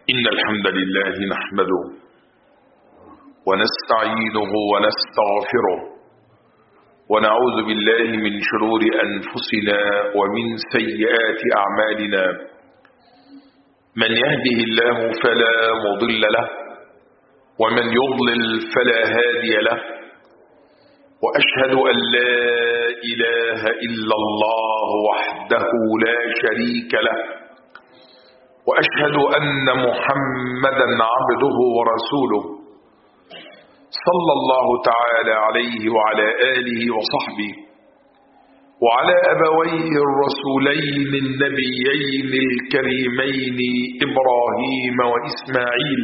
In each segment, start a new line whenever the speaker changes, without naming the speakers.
إن الحمد لله نحمده ونستعينه ونستغفره ونعوذ بالله من شرور أنفسنا ومن سيئات أعمالنا. من يهده الله فلا مضل له ومن يضلل فلا هادي له، وأشهد أن لا إله إلا الله وحده لا شريك له، وأشهد أن محمدا عبده ورسوله صلى الله تعالى عليه وعلى آله وصحبه وعلى أبويه الرسولين النبيين الكريمين إبراهيم وإسماعيل،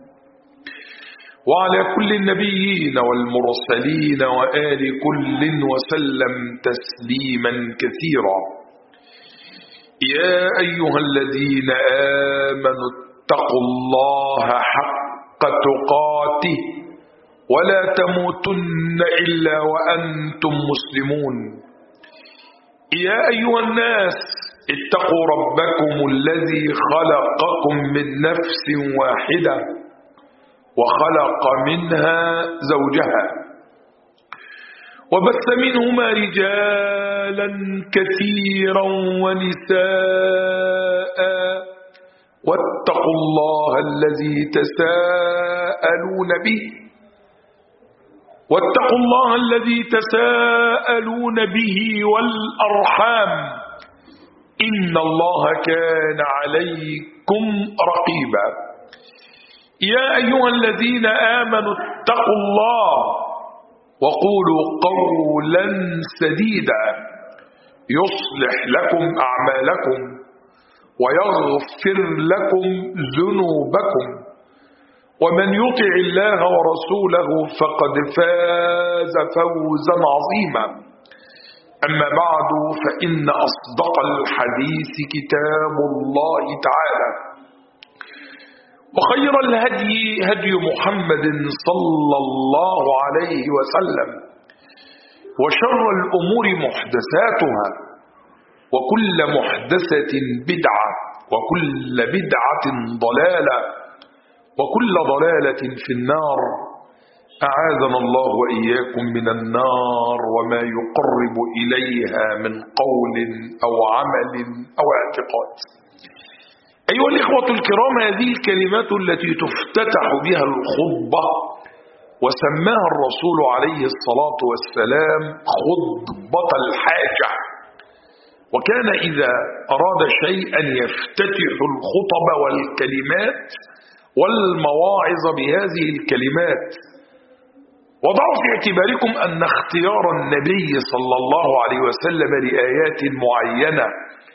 وعلى كل النبيين والمرسلين وآل كل وسلم تسليما كثيرا. يا أيها الذين آمنوا اتقوا الله حق تقاته ولا تموتن إلا وأنتم مسلمون. يا أيها الناس اتقوا ربكم الذي خلقكم من نفس واحدة وخلق منها زوجها وبث منهما رجالا كثيرا ونساء، واتقوا الله الذي تساءلون به والأرحام، إن الله كان عليكم رقيبا. يا أيها الذين آمنوا اتقوا الله وقولوا قولا سديدا يصلح لكم أعمالكم ويغفر لكم ذنوبكم، ومن يطع الله ورسوله فقد فاز فوزا عظيما. أما بعد، فإن أصدق الحديث كتاب الله تعالى، وخير الهدي هدي محمد صلى الله عليه وسلم، وشر الأمور محدثاتها، وكل محدثة بدعة، وكل بدعة ضلالة، وكل ضلالة في النار. أعاذنا الله وإياكم من النار وما يقرب إليها من قول أو عمل أو اعتقاد. أيها الإخوة الكرام، هذه الكلمات التي تفتتح بها الخطبة وسماها الرسول عليه الصلاة والسلام خطبة الحاجة، وكان إذا أراد شيئا يفتتح الخطب والكلمات والمواعظ بهذه الكلمات. وضعوا في اعتباركم أن اختيار النبي صلى الله عليه وسلم لآيات معينة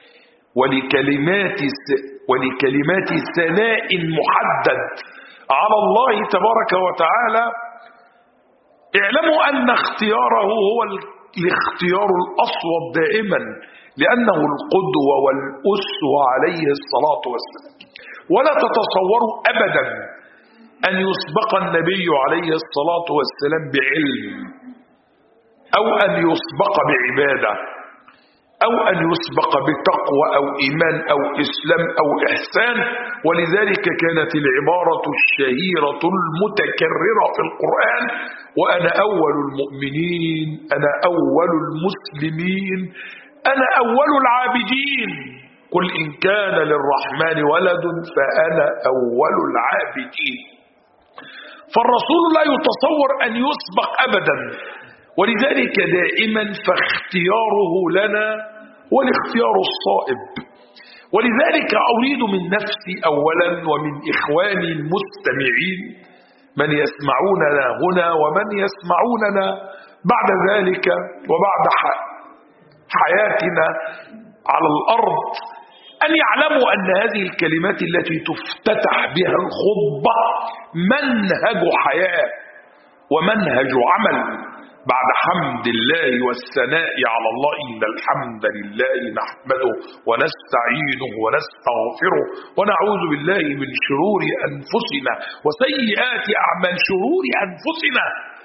ولكلمات ثناء محدد على الله تبارك وتعالى، اعلموا أن اختياره هو الاختيار الأصوب دائما، لأنه القدوة والأسوة عليه الصلاة والسلام. ولا تتصوروا أبدا أن يسبق النبي عليه الصلاة والسلام بعلم، أو أن يسبق بعبادة، أو أن يسبق بتقوى أو إيمان أو إسلام أو إحسان. ولذلك كانت العبارة الشهيرة المتكررة في القرآن: وأنا أول المؤمنين، أنا أول المسلمين، أنا أول العابدين، قل إن كان للرحمن ولد فأنا أول العابدين. فالرسول لا يتصور أن يسبق أبدا، ولذلك دائما فاختياره لنا والاختيار الصائب. ولذلك أريد من نفسي أولا ومن إخواني المستمعين من يسمعوننا هنا ومن يسمعوننا بعد ذلك وبعد حياتنا على الأرض، أن يعلموا أن هذه الكلمات التي تفتتح بها الخطبة منهج حياة ومنهج عمل. بعد حمد الله والثناء على الله، إن الحمد لله نحمده ونستعينه ونستغفره ونعوذ بالله من شرور أنفسنا وسيئات أعمال. شرور أنفسنا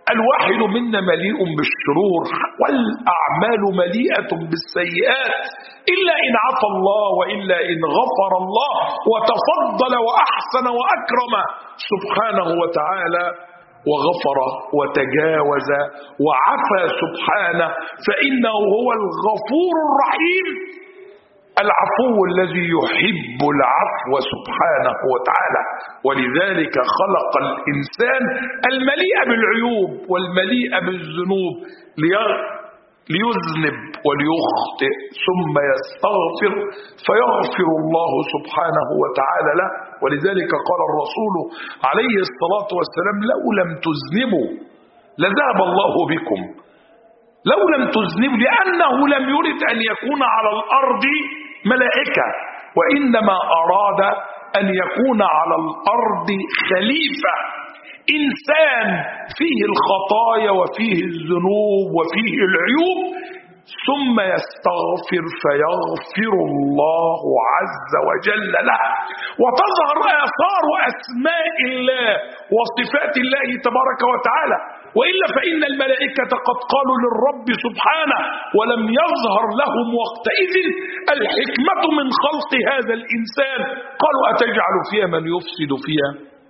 الواحد منا مليء بالشرور والأعمال مليئة بالسيئات، إلا إن عفى الله وإلا إن غفر الله وتفضل وأحسن وأكرم سبحانه وتعالى وغفر وتجاوز وعفى سبحانه، فإنه هو الغفور الرحيم العفو الذي يحب العفو سبحانه وتعالى. ولذلك خلق الإنسان المليء بالعيوب والمليء بالذنوب ليذنب وليخطئ ثم يستغفر فيغفر الله سبحانه وتعالى له. ولذلك قال الرسول عليه الصلاة والسلام: لو لم تذنبوا لذهب الله بكم. لو لم تذنبوا، لأنه لم يرد أن يكون على الأرض ملائكة، وإنما أراد أن يكون على الأرض خليفة، إنسان فيه الخطايا وفيه الذنوب وفيه العيوب، ثم يستغفر فيغفر الله عز وجل له، وتظهر آثار أسماء الله وصفات الله تبارك وتعالى. وإلا فإن الملائكة قد قالوا للرب سبحانه ولم يظهر لهم وقتئذ الحكمة من خلق هذا الإنسان، قالوا: أتجعل فيها من يفسد فيها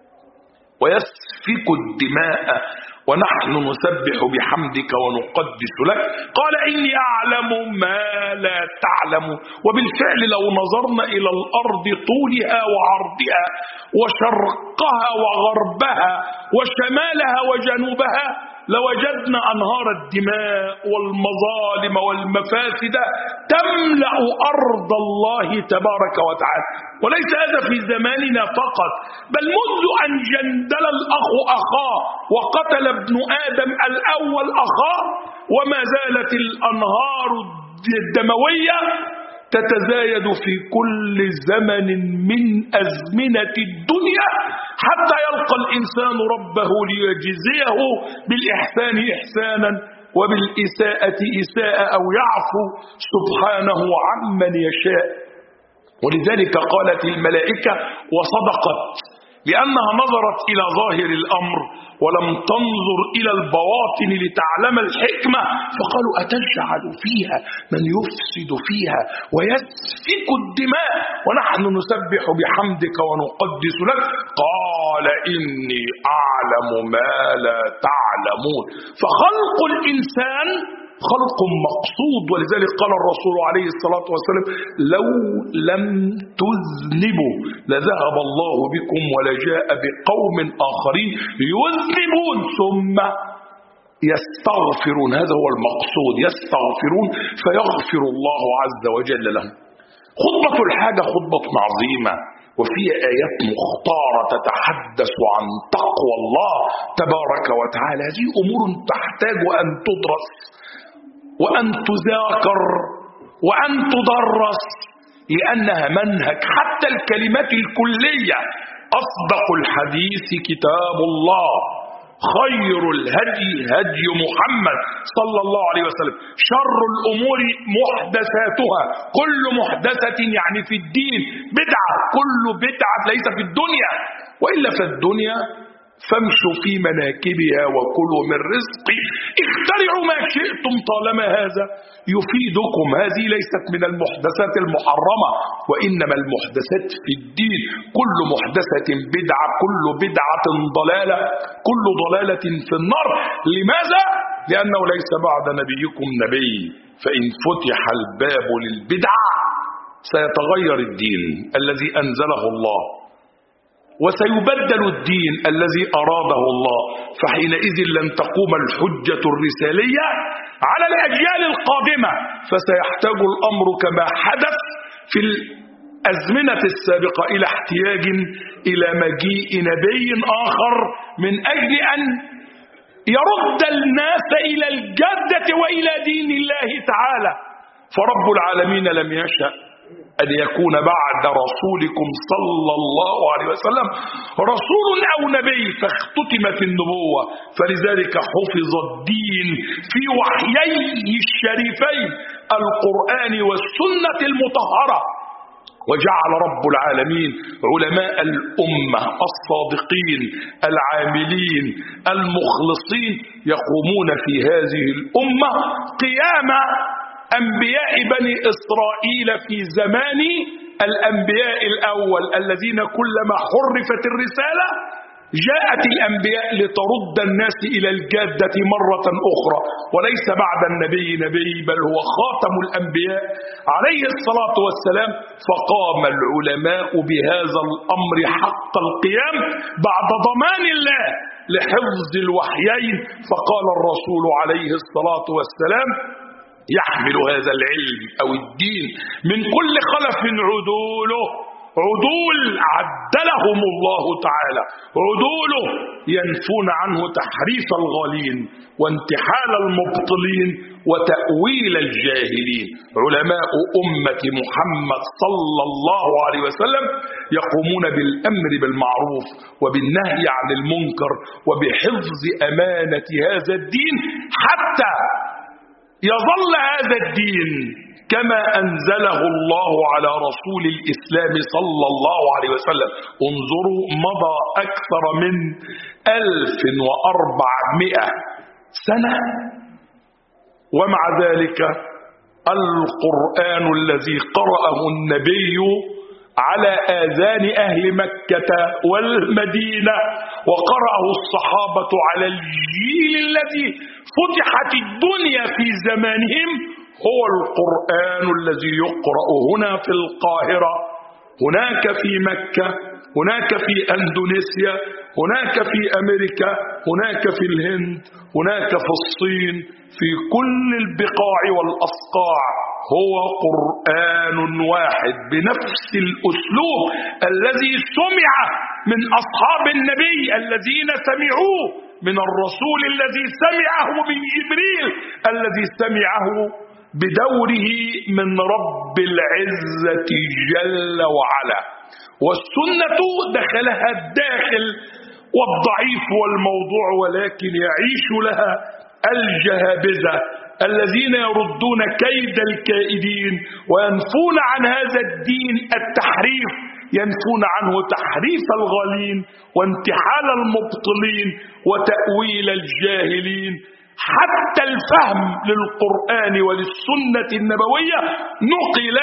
ويسفك الدماء ونحن نسبح بحمدك ونقدس لك؟ قال: إني أعلم ما لا تعلم. وبالفعل لو نظرنا إلى الأرض طولها وعرضها وشرقها وغربها وشمالها وجنوبها لوجدنا أنهار الدماء والمظالم والمفاسد تملأ أرض الله تبارك وتعالى. وليس هذا في زماننا فقط، بل منذ أن جندل الأخ أخاه وقتل ابن آدم الأول أخاه، وما زالت الأنهار الدموية تتزايد في كل زمن من أزمنة الدنيا حتى يلقى الإنسان ربه ليجزيه بالإحسان إحسانا وبالإساءة إساءة أو يعفو سبحانه عمن يشاء. ولذلك قالت الملائكة وصدقت، لأنها نظرت إلى ظاهر الأمر ولم تنظر إلى البواطن لتعلم الحكمة، فقالوا: أتجعل فيها من يفسد فيها ويسفك الدماء ونحن نسبح بحمدك ونقدس لك؟ قال: إني أعلم ما لا تعلمون. فخلق الإنسان خلق مقصود. ولذلك قال الرسول عليه الصلاة والسلام: لو لم تذنبوا لذهب الله بكم ولجاء بقوم آخرين يذنبون ثم يستغفرون. هذا هو المقصود، يستغفرون فيغفر الله عز وجل لهم. خطبة الحاجة خطبة عظيمة وفيها آيات مختارة تتحدث عن تقوى الله تبارك وتعالى. هذه أمور تحتاج أن تدرس وأن تذاكر وأن تدرس، لأنها منهج. حتى الكلمات الكلية: أصدق الحديث كتاب الله، خير الهدي هدي محمد صلى الله عليه وسلم، شر الأمور محدثاتها، كل محدثة يعني في الدين بدعة، كل بدعة ليس في الدنيا، وإلا في الدنيا فامشوا في مناكبها وكلوا من رزقي، اخترعوا ما شئتم طالما هذا يفيدكم. هذه ليست من المحدثات المحرمة، وإنما المحدثات في الدين. كل محدثة بدعة، كل بدعة ضلالة، كل ضلالة في النار. لماذا؟ لأنه ليس بعد نبيكم نبي، فإن فتح الباب للبدعة سيتغير الدين الذي أنزله الله، وسيبدل الدين الذي أراده الله، فحينئذ لن تقوم الحجة الرسالية على الأجيال القادمة، فسيحتاج الأمر كما حدث في الأزمنة السابقة إلى احتياج إلى مجيء نبي آخر من أجل أن يرد الناس إلى الجدة وإلى دين الله تعالى. فرب العالمين لم يشأ أن يكون بعد رسولكم صلى الله عليه وسلم رسول أو نبي فاختتمت النبوة، فلذلك حفظ الدين في وحييه الشريفين القرآن والسنة المطهرة. وجعل رب العالمين علماء الأمة الصادقين العاملين المخلصين يقومون في هذه الأمة قيام أنبياء بني إسرائيل في زمان الأنبياء الأول الذين كلما حرفت الرسالة جاءت الأنبياء لترد الناس إلى الجادة مرة أخرى، وليس بعد النبي نبي بل هو خاتم الأنبياء عليه الصلاة والسلام. فقام العلماء بهذا الأمر حق القيام بعد ضمان الله لحفظ الوحيين. فقال الرسول عليه الصلاة والسلام: يحمل هذا العلم أو الدين من كل خلف عدوله، عدول عدلهم الله تعالى، عدوله ينفون عنه تحريف الغالين وانتحال المبطلين وتأويل الجاهلين. علماء أمة محمد صلى الله عليه وسلم يقومون بالأمر بالمعروف وبالنهي عن المنكر وبحفظ أمانة هذا الدين حتى يظل هذا الدين كما أنزله الله على رسول الإسلام صلى الله عليه وسلم. انظروا، مضى أكثر من 1400 سنة ومع ذلك القرآن الذي قرأه النبي على آذان أهل مكة والمدينة وقرأه الصحابة على الجيل الذي فتحت الدنيا في زمانهم هو القرآن الذي يقرأ هنا في القاهرة، هناك في مكة، هناك في أندونيسيا، هناك في أمريكا، هناك في الهند، هناك في الصين، في كل البقاع والأصقاع. هو قرآن واحد بنفس الأسلوب الذي سمع من أصحاب النبي الذين سمعوه من الرسول الذي سمعه من جبريل الذي سمعه بدوره من رب العزة جل وعلا. والسنة دخلها الداخل والضعيف والموضوع، ولكن يعيش لها الجهابذة الذين يردون كيد الكائدين وينفون عن هذا الدين التحريف، ينفون عنه تحريف الغالين وانتحال المبطلين وتأويل الجاهلين. حتى الفهم للقرآن وللسنة النبوية نقل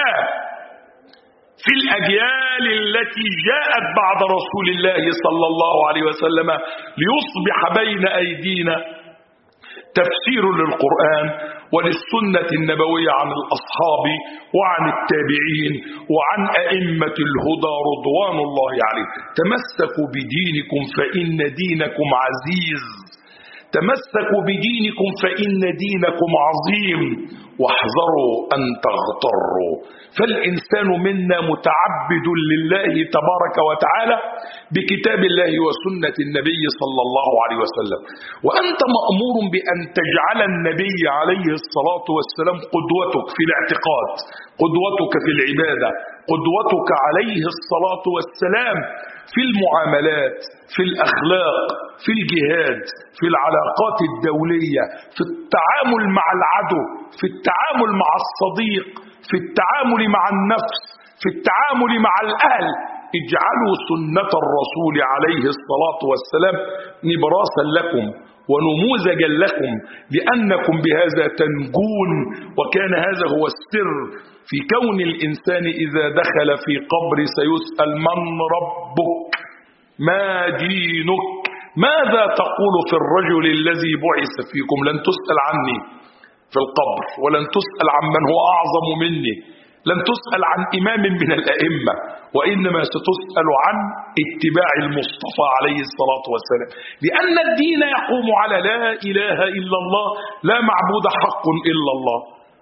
في الأجيال التي جاءت بعد رسول الله صلى الله عليه وسلم ليصبح بين أيدينا تفسير للقرآن وللسنة النبوية عن الأصحاب وعن التابعين وعن أئمة الهدى رضوان الله عليهم. تمسكوا بدينكم فإن دينكم عزيز، تمسكوا بدينكم فإن دينكم عظيم، واحذروا أن تغتروا. فالإنسان منا متعبد لله تبارك وتعالى بكتاب الله وسنة النبي صلى الله عليه وسلم، وأنت مأمور بأن تجعل النبي عليه الصلاة والسلام قدوتك في الاعتقاد، قدوتك في العبادة، قدوتك عليه الصلاة والسلام في المعاملات، في الأخلاق، في الجهاد، في العلاقات الدولية، في التعامل مع العدو، في التعامل مع الصديق، في التعامل مع النفس، في التعامل مع الأهل. اجعلوا سنة الرسول عليه الصلاة والسلام نبراسا لكم ونموذجا لكم، لأنكم بهذا تنجون. وكان هذا هو السر في كون الإنسان إذا دخل في قبر سيسأل: من ربك؟ ما دينك؟ ماذا تقول في الرجل الذي بعث فيكم؟ لن تسأل عني في القبر، ولن تسأل عن من هو أعظم مني، لن تسأل عن إمام من الأئمة، وإنما ستسأل عن اتباع المصطفى عليه الصلاة والسلام، لأن الدين يقوم على لا إله إلا الله، لا معبود حق إلا الله،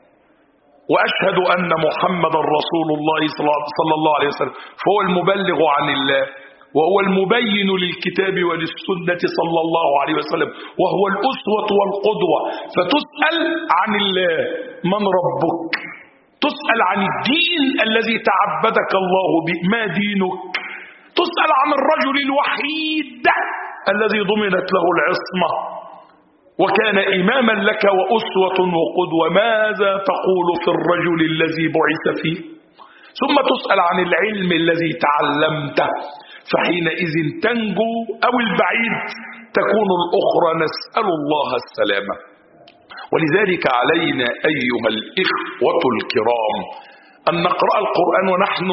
وأشهد أن محمد رسول الله صلى الله عليه وسلم، فهو المبلغ عن الله وهو المبين للكتاب وللسنة صلى الله عليه وسلم، وهو الأسوة والقدوة. فتسأل عن الله: من ربك؟ تسأل عن الدين الذي تعبدك الله به، ما دينك؟ تسأل عن الرجل الوحيد الذي ضمنت له العصمة وكان إماما لك وأسوة وقدوة، ماذا تقول في الرجل الذي بعث فيه؟ ثم تسأل عن العلم الذي تعلمته، فحينئذ تنجو، أو البعيد تكون الأخرى. نسأل الله السلامة. ولذلك علينا أيها الإخوة الكرام أن نقرأ القرآن ونحن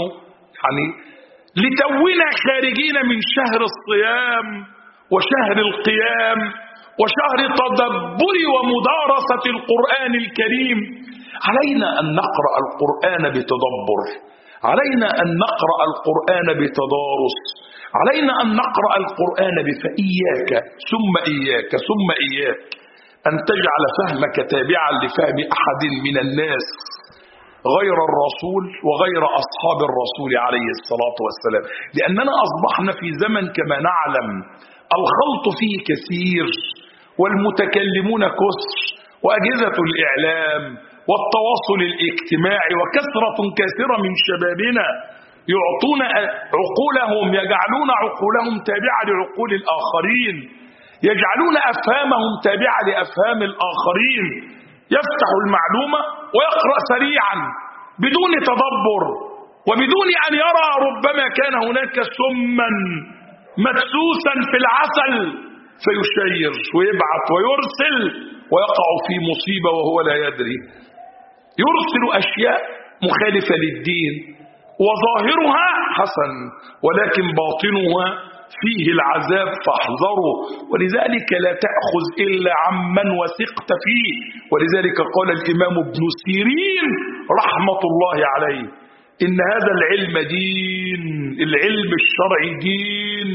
لتونا خارجين من شهر الصيام وشهر القيام وشهر تدبر ومدارسة القرآن الكريم. علينا أن نقرأ القرآن بتدبر، علينا أن نقرأ القرآن بتدارس، علينا أن نقرأ القرآن فإياك ثم إياك ثم إياك أن تجعل فهمك تابعا لفهم أحد من الناس غير الرسول وغير أصحاب الرسول عليه الصلاة والسلام، لأننا أصبحنا في زمن كما نعلم الخلط فيه كثير، والمتكلمون كثر، وأجهزة الإعلام والتواصل الاجتماعي، وكثرة كثيرة من شبابنا يعطون عقولهم، يجعلون عقولهم تابعة لعقول الآخرين، يجعلون أفهامهم تابعة لأفهام الآخرين، يفتح المعلومة ويقرأ سريعا بدون تدبر وبدون أن يرى ربما كان هناك سما مدسوسا في العسل فيشير ويبعث ويرسل ويقع في مصيبة وهو لا يدري. يرسل أشياء مخالفة للدين وظاهرها حسن ولكن باطنها فيه العذاب، فاحذروا. ولذلك لا تأخذ إلا عمن وثقت فيه. ولذلك قال الإمام ابن سيرين رحمة الله عليه: إن هذا العلم دين، العلم الشرعي دين،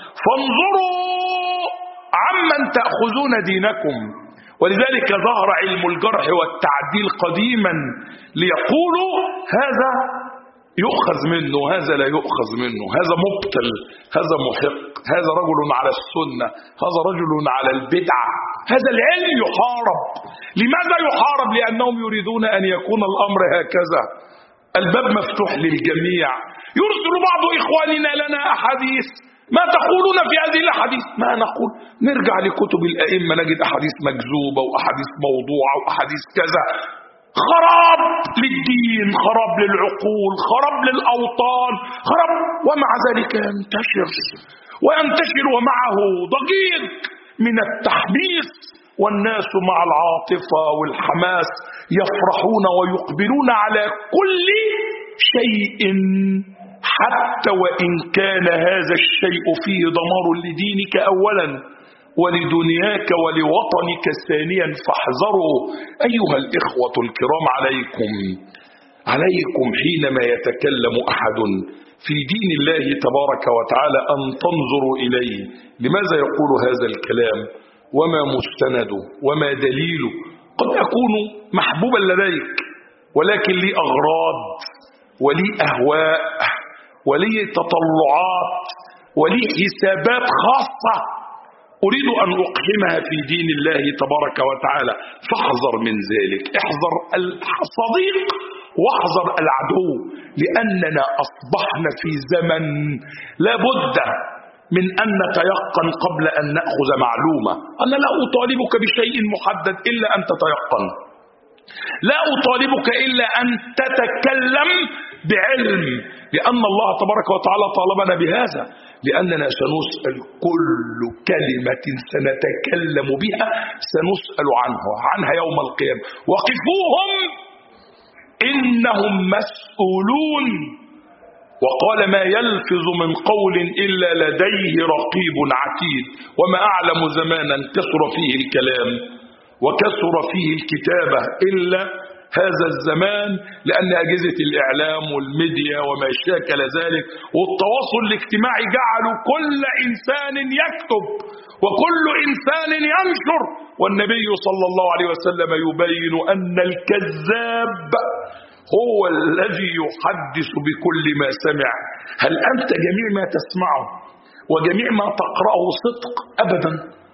فانظروا عمن تأخذون دينكم. ولذلك ظهر علم الجرح والتعديل قديما ليقولوا هذا يؤخذ منه، هذا لا يؤخذ منه، هذا مبطل، هذا محق، هذا رجل على السنة، هذا رجل على البدعة. هذا العلم يحارب. لماذا يحارب؟ لأنهم يريدون أن يكون الأمر هكذا، الباب مفتوح للجميع. يرسل بعض إخواننا لنا أحاديث: ما تقولون في هذه الأحاديث؟ ما نقول، نرجع لكتب الأئمة نجد أحاديث مكذوبة وأحاديث موضوعة وأحاديث كذا. خراب للدين، خراب للعقول، خراب للأوطان، خراب. ومع ذلك ينتشر ومعه ضجيج من التحميس، والناس مع العاطفة والحماس يفرحون ويقبلون على كل شيء، حتى وإن كان هذا الشيء فيه دمار لدينك أولا ولدنياك ولوطنك ثانيا. فاحذروا أيها الإخوة الكرام. عليكم حينما يتكلم أحد في دين الله تبارك وتعالى أن تنظروا إليه، لماذا يقول هذا الكلام، وما مستنده، وما دليله. قد أكون محبوبا لديك ولكن لي أغراض ولي أهواء ولي تطلعات ولي حسابات خاصة أريد أن أقحمها في دين الله تبارك وتعالى. فاحذر من ذلك، احذر الصديق واحذر العدو، لأننا أصبحنا في زمن لا بد من أن نتيقن قبل أن نأخذ معلومة. أنا لا أطالبك بشيء محدد إلا أن تتيقن، لا أطالبك إلا أن تتكلم بعلم، لأن الله تبارك وتعالى طالبنا بهذا، لأننا سنسأل كل كلمة سنتكلم بها سنسأل عنها يوم القيامة. وقفوهم إنهم مسؤولون. وقال: ما يلفظ من قول إلا لديه رقيب عتيد. وما أعلم زمانا كثر فيه الكلام وكثر فيه الكتابة إلا هذا الزمان، لأن أجهزة الإعلام والميديا وما شاكل ذلك والتواصل الاجتماعي جعلوا كل إنسان يكتب وكل إنسان ينشر. والنبي صلى الله عليه وسلم يبين أن الكذاب هو الذي يحدث بكل ما سمع. هل أنت جميع ما تسمعه وجميع ما تقرأه صدق؟ أبدا.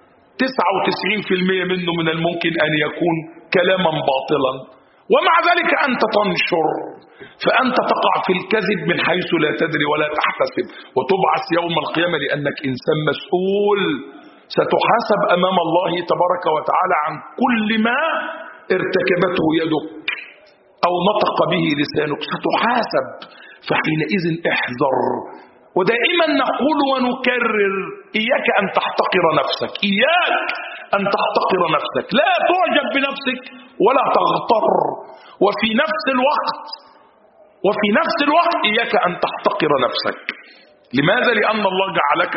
99% منه من الممكن أن يكون كلاما باطلا، ومع ذلك أنت تنشر، فأنت تقع في الكذب من حيث لا تدري ولا تحتسب، وتبعث يوم القيامة لأنك إنسان مسؤول، ستحاسب أمام الله تبارك وتعالى عن كل ما ارتكبته يدك. أو نطق به لسانك ستحاسب. فحينئذ احذر. ودائما نقول ونكرر: إياك أن تحتقر نفسك، إياك أن تحتقر نفسك، لا تعجب بنفسك ولا تغتر. وفي نفس الوقت إياك أن تحتقر نفسك. لماذا؟ لأن الله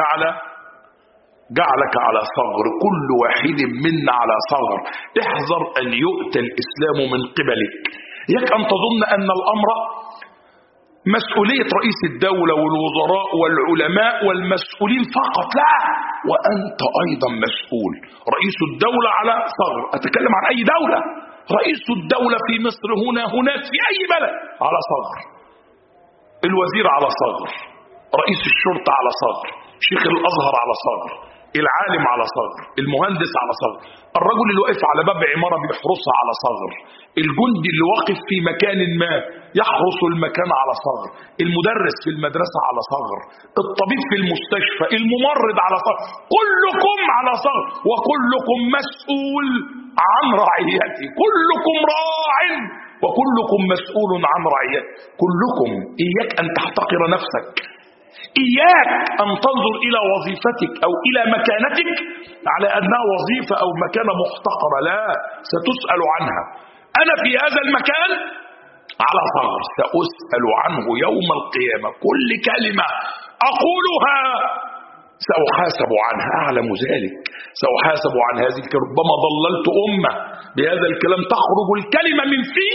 جعلك على ثغر، كل واحد منا على ثغر. احذر أن يؤتى الإسلام من قبلك. إياك أن تظن أن الأمر مسؤولية رئيس الدولة والوزراء والعلماء والمسؤولين فقط، لا، وأنت أيضا مسؤول. رئيس الدولة على ثغر، أتكلم عن أي دولة، رئيس الدولة في مصر هنا هناك في أي بلد على ثغر، الوزير على ثغر، رئيس الشرطة على ثغر، شيخ الأزهر على ثغر، العالم على ثغر، المهندس على ثغر، الرجل اللي واقف على باب عمارة بيحرسها على ثغر، الجندي اللي واقف في مكان ما يحرس المكان على ثغر، المدرس في المدرسة على ثغر، الطبيب في المستشفى، الممرض على ثغر، كلكم على ثغر، وكلكم مسؤول عن رعيته، كلكم راع وكلكم مسؤول عن رعيته، كلكم. إياك أن تحتقر نفسك، إياك أن تنظر إلى وظيفتك أو إلى مكانتك على أنها وظيفة أو مكانة محتقرة، لا، ستسأل عنها. أنا في هذا المكان على ثغر، سأسأل عنه يوم القيامة. كل كلمة أقولها سأحاسب عنها، أعلم ذلك، سأحاسب عن هذه الكلمة. ربما ضللت أمة بهذا الكلام، تخرج الكلمة من فيه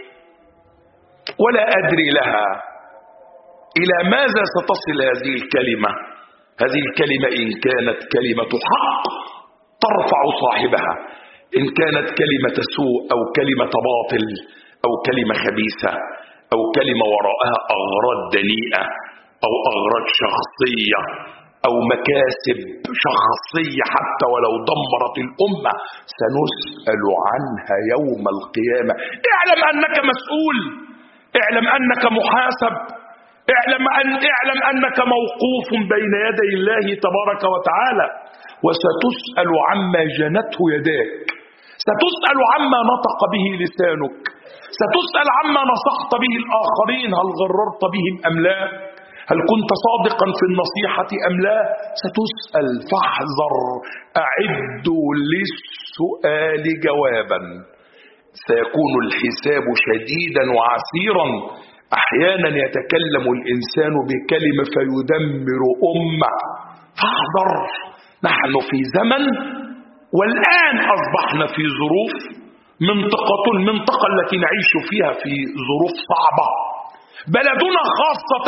ولا أدري لها إلى ماذا ستصل هذه الكلمة. هذه الكلمة إن كانت كلمة حق ترفع صاحبها، إن كانت كلمة سوء أو كلمة باطل أو كلمة خبيثة أو كلمة وراءها أغراض دنيئة أو أغراض شخصية أو مكاسب شخصية حتى ولو دمرت الأمة، سنسأل عنها يوم القيامة. اعلم أنك مسؤول، اعلم أنك محاسب، اعلم أنك موقوف بين يدي الله تبارك وتعالى، وستسأل عما جنته يداك، ستسأل عما نطق به لسانك، ستسأل عما نصحت به الآخرين، هل غررت بهم أم لا؟ هل كنت صادقا في النصيحة أم لا؟ ستسأل، فاحذر، أعدوا للسؤال جوابا. سيكون الحساب شديدا وعسيرا. أحيانا يتكلم الإنسان بكلمة فيدمر أمة، فاحذر. نحن في زمن، والآن أصبحنا في ظروف، المنطقة التي نعيش فيها في ظروف صعبة. بلدنا خاصة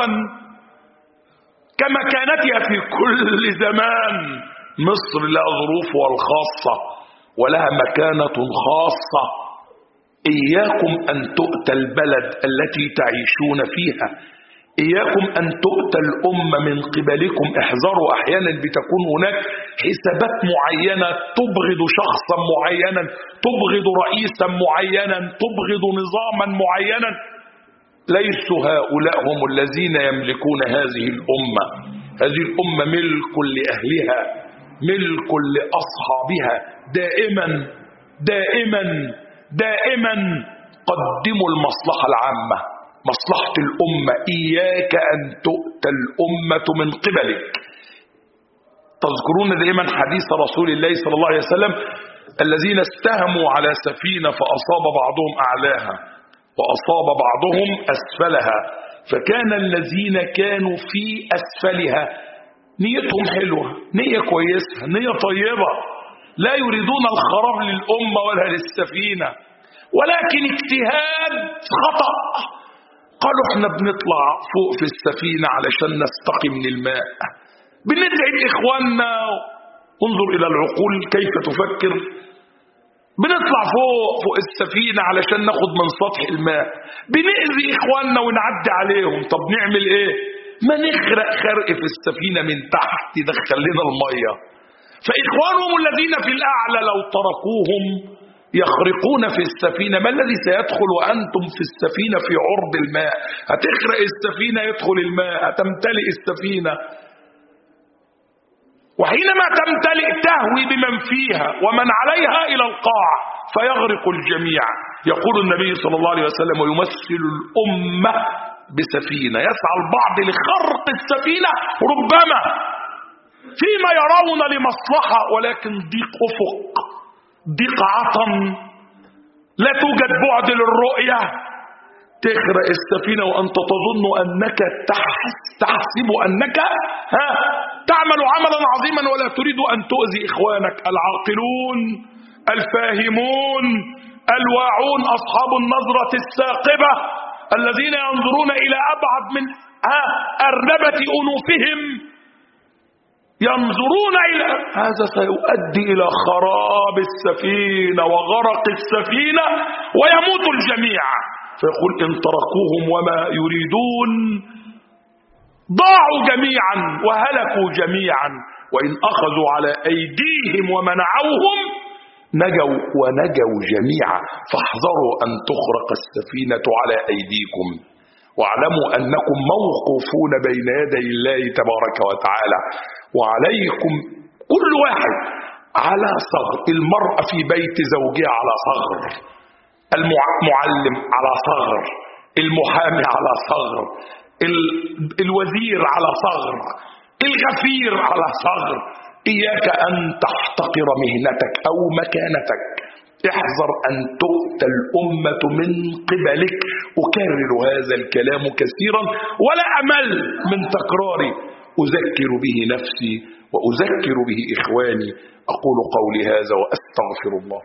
كمكانتها في كل زمان، مصر لها ظروفها الخاصة ولها مكانة خاصة. إياكم أن تؤتى البلد التي تعيشون فيها، إياكم أن تؤتى الأمة من قبلكم. احذروا، أحيانا بتكون هناك حسابات معينة، تبغض شخصا معينا، تبغض رئيسا معينا، تبغض نظاما معينا. ليسوا هؤلاء هم الذين يملكون هذه الأمة. هذه الأمة ملك لأهلها، ملك لأصحابها. دائما دائما دائما قدموا المصلحة العامة، مصلحة الأمة. إياك أن تؤتى الأمة من قبلك. تذكرون دائما حديث رسول الله صلى الله عليه وسلم: الذين استهموا على سفينة فأصاب بعضهم أعلاها وأصاب بعضهم أسفلها، فكان الذين كانوا في أسفلها نيتهم حلوة، نية كويسة، نية طيبة، لا يريدون الخراب للأمة ولا للسفينة، ولكن اجتهاد خطأ. قالوا احنا بنطلع فوق في السفينة علشان نستقي من الماء، بندعي لإخواننا. انظر إلى العقول كيف تفكر. بنطلع فوق السفينة علشان ناخد من سطح الماء، بنأذي إخواننا ونعدي عليهم. طب نعمل ايه؟ ما نخرق خرق في السفينة من تحت يدخل لنا المية. فإخوانهم الذين في الأعلى لو تركوهم يخرقون في السفينة، ما الذي سيدخل وأنتم في السفينة في عرض الماء؟ هتخرق السفينة، يدخل الماء، هتمتلئ السفينة، وحينما تمتلئ تهوي بمن فيها ومن عليها إلى القاع فيغرق الجميع. يقول النبي صلى الله عليه وسلم: ويمثل الأمة بسفينة، يسعى البعض لخرق السفينة ربما فيما يرون لمصلحة، ولكن ضيق أفق، ضيق عطن، لا توجد بعد للرؤية، تخرق السفينة وأنت تظن أنك تحسب أنك تعمل عملا عظيما ولا تريد أن تؤذي إخوانك العاقلون الفاهمون الواعون، أصحاب النظرة الثاقبة الذين ينظرون إلى أبعد من أرنبة أنوفهم، ينظرون إلى هذا سيؤدي إلى خراب السفينة وغرق السفينة ويموت الجميع. فيقول: إن تركوهم وما يريدون ضاعوا جميعا وهلكوا جميعا، وإن أخذوا على أيديهم ومنعوهم نجوا ونجوا جميعا. فاحذروا أن تخرق السفينة على أيديكم، واعلموا أنكم موقوفون بين يدي الله تبارك وتعالى، وعليكم كل واحد على صغر، المرأة في بيت زوجها على صغر، المعلم على صغر، المحامي على صغر، الوزير على صغر، الغفير على صغر. إياك أن تحتقر مهنتك أو مكانتك، احذر أن تؤتى الأمة من قبلك. أكرر هذا الكلام كثيرا ولا أمل من تكراري، أذكر به نفسي وأذكر به إخواني. أقول قولي هذا وأستغفر الله.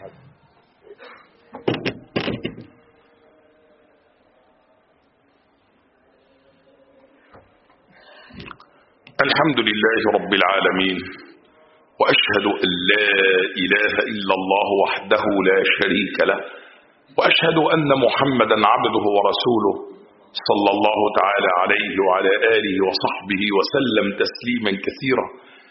الحمد لله رب العالمين، وأشهد أن لا إله إلا الله وحده لا شريك له، وأشهد أن محمدا عبده ورسوله صلى الله تعالى عليه وعلى آله وصحبه وسلم تسليما كثيرا.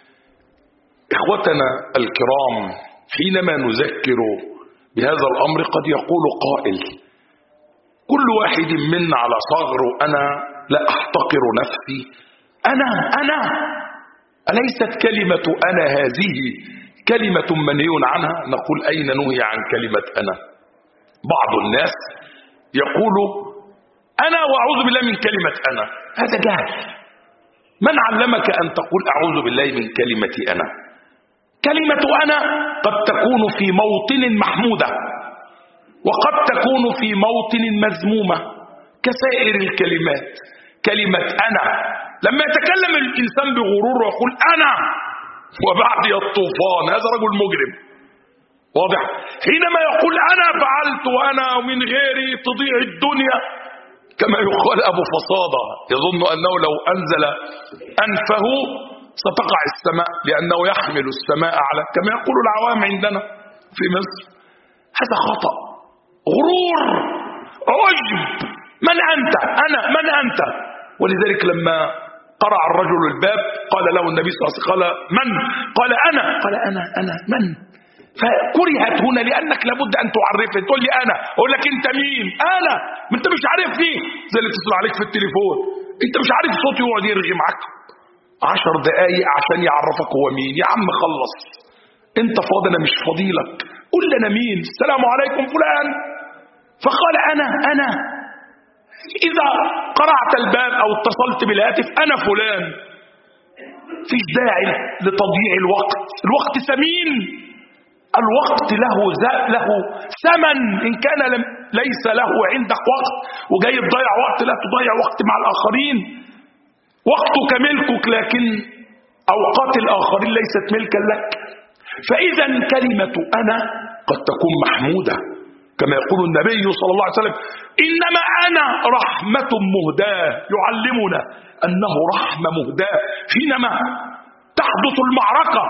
إخوتنا الكرام، حينما نذكر بهذا الأمر قد يقول قائل: كل واحد منا على صغر، أنا لا أحتقر نفسي، أنا أليست كلمة أنا هذه كلمة منهي عنها؟ نقول: أين نهي عن كلمة أنا؟ بعض الناس يقول أنا وأعوذ بالله من كلمة أنا، هذا جهل. من علمك أن تقول أعوذ بالله من كلمة أنا؟ كلمة أنا قد تكون في موطن محمودة وقد تكون في موطن مذمومة كسائر الكلمات. كلمة أنا لما يتكلم الإنسان بغرور ويقول أنا وبعدي الطوفان، هذا رجل مجرم واضح. حينما يقول أنا فعلت وأنا ومن غيري تضيع الدنيا، كما يقال أبو فصادة يظن أنه لو أنزل أنفه ستقع السماء لأنه يحمل السماء على، كما يقول العوام عندنا في مصر. هذا خطأ، غرور، عجب. من أنت؟ أنا من أنت؟ ولذلك لما قرع الرجل الباب قال له النبي صلى الله عليه وسلم: قال من؟ قال أنا. قال أنا من؟ فكرهت هنا لأنك لابد أن تعرفني. تقول لي أنا، أقول لك أنت مين؟ أنا، ما أنت مش عارفني. زي اللي اتصل عليك في التليفون أنت مش عارف صوتي ويقعد يرغي معاك 10 دقايق عشان يعرفك هو مين. يا عم خلص، أنت فاضي أنا مش فاضيلك، قول لي أنا مين. السلام عليكم فلان. فقال أنا. إذا قرعت الباب أو اتصلت بالهاتف أنا فلان، فيش داعي لتضييع الوقت ثمين. الوقت له ثمن. إن كان ليس له عندك وقت وجاي تضيع وقت، لا تضيع وقت مع الآخرين. وقتك ملكك، لكن أوقات الآخرين ليست ملكا لك. فإذا كلمة أنا قد تكون محمودة، كما يقول النبي صلى الله عليه وسلم: إنما أنا رحمة مهداة. يعلمنا أنه رحمة مهداة. حينما تحدث المعركة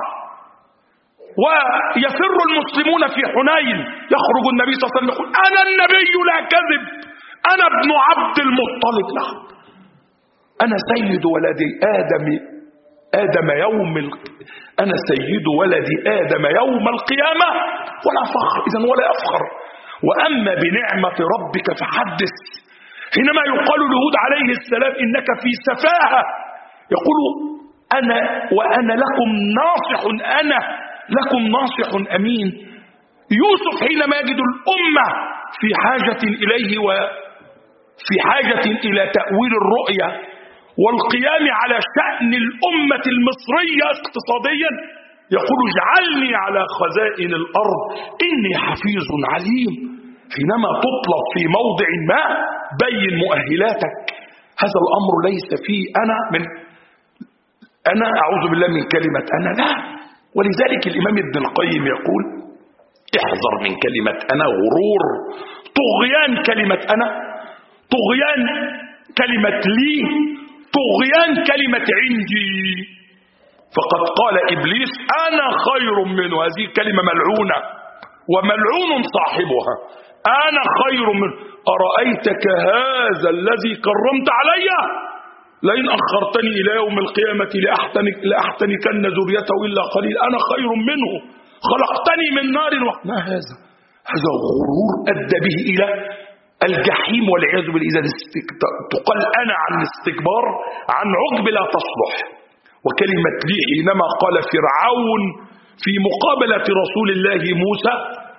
ويفر المسلمون في حنين، يخرج النبي صلى الله عليه وسلم يقول: أنا النبي لا كذب، أنا ابن عبد المطلب. نعم، أنا سيد ولد آدم أنا سيد ولد آدم يوم القيامة ولا فخر. إذن ولا يفخر. وأما بنعمة ربك فحدث. حينما يقال لهود عليه السلام: إنك في سفاهة، يقول: أنا وأنا لكم ناصح، أنا لكم ناصح أمين. يوسف حينما يجد الأمة في حاجة إليه وفي حاجة إلى تأويل الرؤية والقيام على شأن الأمة المصرية اقتصاديا، يقول اجعلني على خزائن الأرض إني حفيظ عليم. حينما تطلب في موضع ما بين مؤهلاتك. هذا الأمر ليس فيه أنا أعوذ بالله من كلمة أنا، لا. ولذلك الإمام ابن القيم يقول احذر من كلمة أنا، غرور، طغيان كلمة أنا، طغيان كلمة لي، طغيان كلمة عندي. فقد قال إبليس أنا خير منه، هذه كلمة ملعونة وملعون صاحبها. أنا خير منه، أرأيتك هذا الذي كرمت علي لئن أخرتني إلى يوم القيامة لأحتنكن ذريته إلا قليل، أنا خير منه خلقتني من نار ما هذا غرور أدى به إلى الجحيم والعياذ بالله. إذا تقال أنا عن استكبار، عن عجب لا تصلح. وكلمة لي حينما قال فرعون في مقابلة رسول الله موسى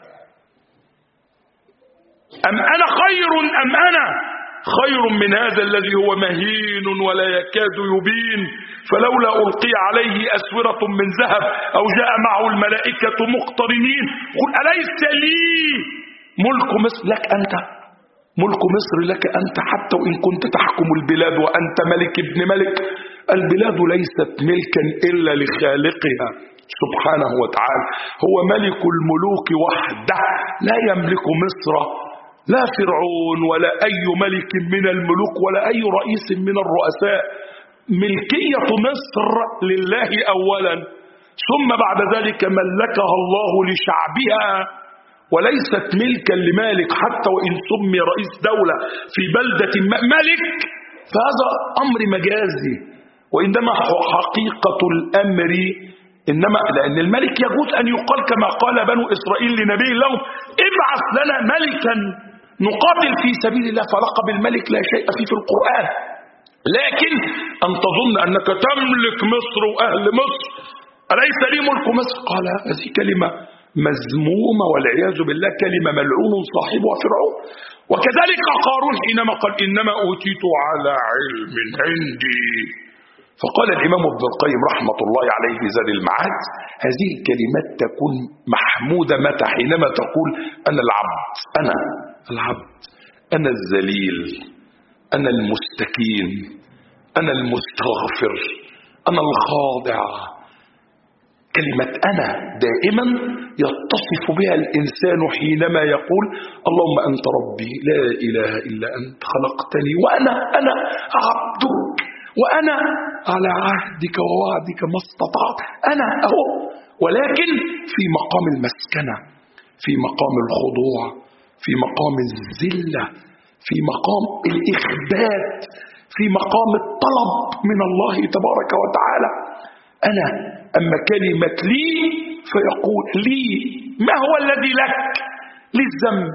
أم أنا خير أم أنا خير من هذا الذي هو مهين ولا يكاد يبين فلولا ألقي عليه أسورة من ذهب أو جاء معه الملائكة مقترنين قل أليس لي ملك مصر؟ لك أنت ملك مصر، لك أنت حتى وإن كنت تحكم البلاد وأنت ملك ابن ملك. البلاد ليست ملكا إلا لخالقها سبحانه وتعالى، هو ملك الملوك وحده، لا يملك مصر لا فرعون ولا أي ملك من الملوك ولا أي رئيس من الرؤساء. ملكية مصر لله أولا، ثم بعد ذلك ملكها الله لشعبها، وليست ملكا لمالك حتى وإن سمي رئيس دولة في بلدة ملك، فهذا أمر مجازي. وإنما حقيقة الأمر إنما لأن الملك يجوز أن يقال كما قال بنو إسرائيل لنبي لهم ابعث لنا ملكا نقاتل في سبيل الله، فلقب الملك لا شيء فيه في القرآن. لكن أن تظن أنك تملك مصر وأهل مصر، أليس لي ملك مصر؟ قال هذه كلمة مذمومة والعياذ بالله، كلمة ملعون صاحبها فرعون. وكذلك قارون حينما قال إنما أوتيت على علم عندي. فقال الإمام ابن القيم رحمة الله عليه في زاد المعاد هذه الكلمات تكون محمودة متى؟ حينما تقول أنا العبد، أنا العبد، أنا الذليل، أنا المستكين، أنا المستغفر، أنا الخاضع. كلمة أنا دائما يتصف بها الإنسان حينما يقول اللهم أنت ربي لا إله إلا أنت خلقتني وأنا عبدك وأنا على عهدك ووعدك ما استطعت، أنا أهو. ولكن في مقام المسكنة، في مقام الخضوع، في مقام الذلة، في مقام الإخبات، في مقام الطلب من الله تبارك وتعالى. أنا أما كلمة لي فيقول لي ما هو الذي لك؟ للذنب،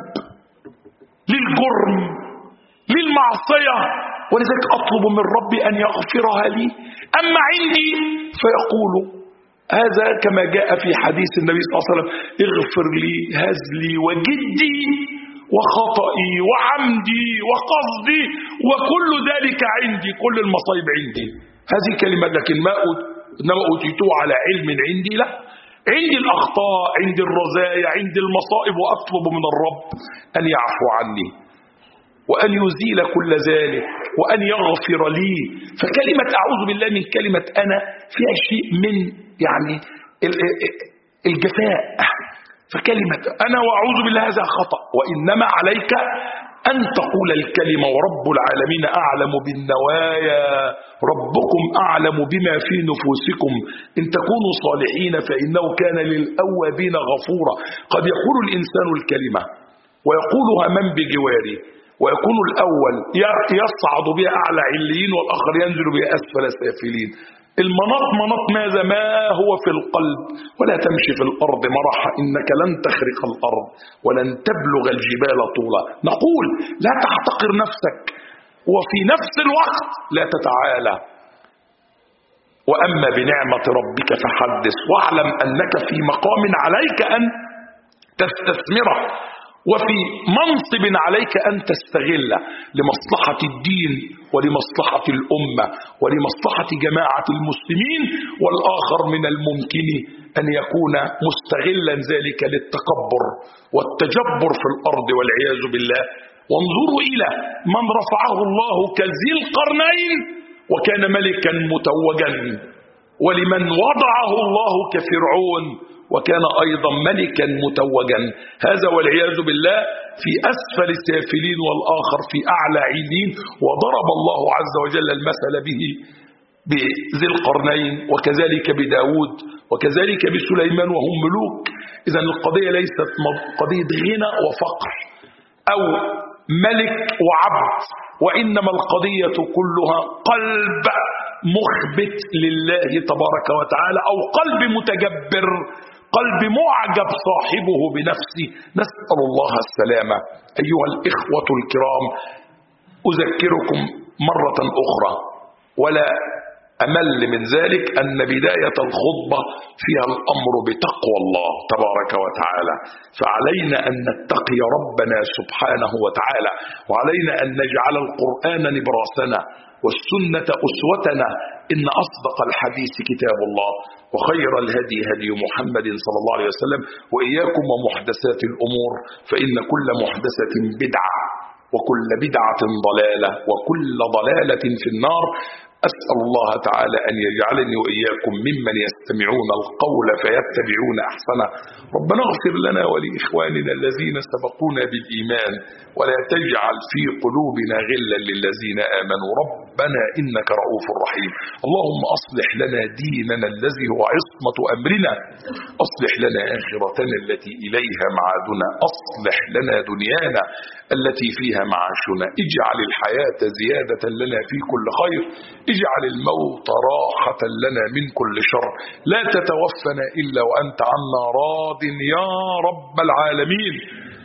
للجرم، للمعصية، ولذلك أطلب من ربي أن يغفرها لي. أما عندي فيقول هذا كما جاء في حديث النبي صلى الله عليه وسلم اغفر لي هزلي وجدي وخطئي وعمدي وقصدي وكل ذلك عندي، كل المصايب عندي. هذه كلمة. لكن إنما أوتيته على علم عندي، لا، عندي الأخطاء، عندي الرزايا، عندي المصائب، وأطلب من الرب أن يعفو عني وأن يزيل كل ذلك وأن يغفر لي. فكلمة أعوذ بالله من كلمة أنا فيها شيء من يعني الجفاء. فكلمة أنا وأعوذ بالله هذا خطأ، وإنما عليك أن تقول الكلمة ورب العالمين أعلم بالنوايا، ربكم أعلم بما في نفوسكم إن تكونوا صالحين فإنه كان للأوابين غفورا. قد يقول الإنسان الكلمة ويقولها من بجواره، ويكون الأول يصعد بها أعلى عليين والآخر ينزل بها أسفل سافلين. المناط مناط ماذا؟ ما هو في القلب. ولا تمشي في الأرض مرحا إنك لن تخرق الأرض ولن تبلغ الجبال طولا. نقول لا تحتقر نفسك وفي نفس الوقت لا تتعالى. وأما بنعمة ربك فحدث واعلم أنك في مقام عليك أن تستثمره، وفي منصب عليك أن تستغله لمصلحة الدين ولمصلحة الأمة ولمصلحة جماعة المسلمين، والآخر من الممكن أن يكون مستغلا ذلك للتكبر والتجبر في الأرض والعياذ بالله. وانظروا إلى من رفعه الله كذي القرنين وكان ملكا متوجا، ولمن وضعه الله كفرعون وكان أيضا ملكا متوجا، هذا والعياذ بالله في أسفل السافلين والآخر في أعلى علين. وضرب الله عز وجل المثل به بذي القرنين، وكذلك بداود، وكذلك بسليمان وهم ملوك. إذن القضية ليست قضية غنى وفقر أو ملك وعبد، وإنما القضية كلها قلب مخبت لله تبارك وتعالى، أو قلب متجبر، قلب معجب صاحبه بنفسه. نسأل الله السلامة. أيها الإخوة الكرام، أذكركم مرة أخرى ولا أمل من ذلك أن بداية الخطبة فيها الأمر بتقوى الله تبارك وتعالى، فعلينا أن نتقي ربنا سبحانه وتعالى، وعلينا أن نجعل القرآن نبراسنا والسنة أسوتنا. إن أصدق الحديث كتاب الله، وخير الهدي هدي محمد صلى الله عليه وسلم، وإياكم ومحدثات الأمور، فإن كل محدثة بدعة وكل بدعة ضلالة وكل ضلالة في النار. أسأل الله تعالى أن يجعلني وإياكم ممن يستمعون القول فيتبعون أحسنه. ربنا اغفر لنا ولإخواننا الذين سبقونا بالإيمان، ولا تجعل في قلوبنا غلا للذين آمنوا ربنا إنك رؤوف رحيم. اللهم أصلح لنا ديننا الذي هو عصمة أمرنا، أصلح لنا آخرتنا التي إليها معادنا، أصلح لنا دنيانا التي فيها معاشنا، اجعل الحياة زيادة لنا في كل خير، اجعل الموت راحة لنا من كل شر، لا تتوفنا إلا وأنت عنا راض يا رب العالمين.